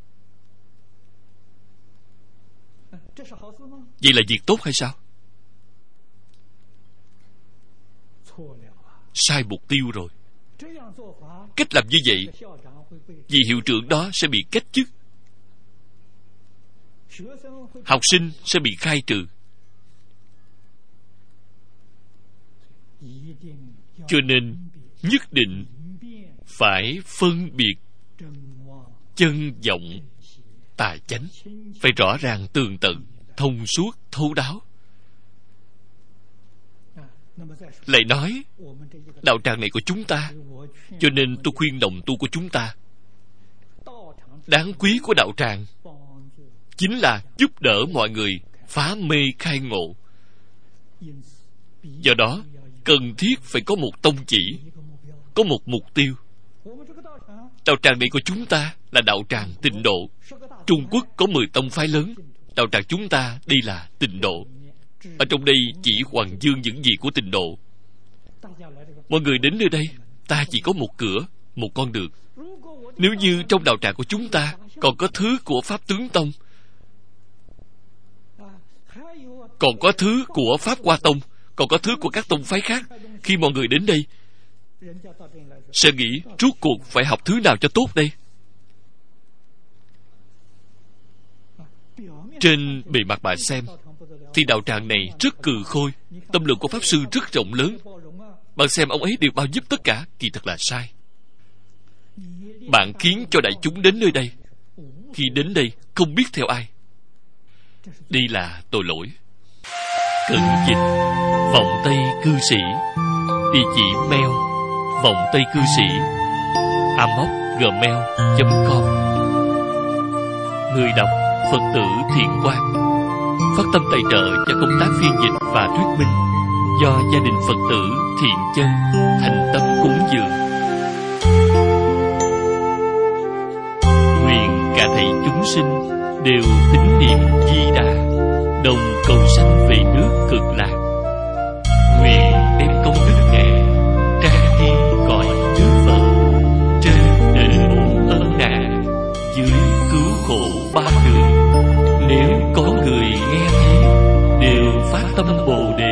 Vậy là việc tốt hay sao? Sai mục tiêu rồi. Cách làm như vậy, vị hiệu trưởng đó sẽ bị cách chức, học sinh sẽ bị khai trừ. Cho nên nhất định phải phân biệt chân vọng tà chánh, phải rõ ràng tường tận, thông suốt, thấu đáo. Lại nói, đạo tràng này của chúng ta, cho nên tôi khuyên đồng tu của chúng ta, đáng quý của đạo tràng chính là giúp đỡ mọi người phá mê khai ngộ. Do đó, cần thiết phải có một tông chỉ, có một mục tiêu. Đạo tràng này của chúng ta là đạo tràng tịnh độ. Trung Quốc có mười tông phái lớn, đạo tràng chúng ta đây là tịnh độ. Ở trong đây chỉ hoàng dương những gì của tịnh độ. Mọi người đến nơi đây, ta chỉ có một cửa, một con đường. Nếu như trong đạo tràng của chúng ta còn có thứ của Pháp Tướng Tông, còn có thứ của Pháp Hoa Tông, còn có thứ của các tông phái khác, khi mọi người đến đây sẽ nghĩ rốt cuộc phải học thứ nào cho tốt đây? Trên bề mặt bạn xem thì đạo tràng này rất cừ khôi, tâm lượng của Pháp Sư rất rộng lớn. Bạn xem ông ấy đều bao giúp tất cả, kỳ thật là sai. Bạn khiến cho đại chúng đến nơi đây, khi đến đây không biết theo ai, đây là tội lỗi. Cận dịch Vọng Tây Cư Sĩ. Địa chỉ mail vọng tây cư sĩ a m o c gmail chấm com. Người đọc Phật tử Thiện Quang. Phát tâm tài trợ cho công tác phiên dịch và thuyết minh do gia đình Phật tử Thiện Chân thành tâm cúng dường. Nguyện cả thảy chúng sinh đều tín niệm Di Đà, đồng cầu sanh về nước Cực Lạc. Nguyện đem công đức nghệ trang nghiêm cõi nước Phật, trên đền bù ân nạn, dưới cứu khổ ba đường. Nếu có người nghe thấy đều phát tâm Bồ Đề,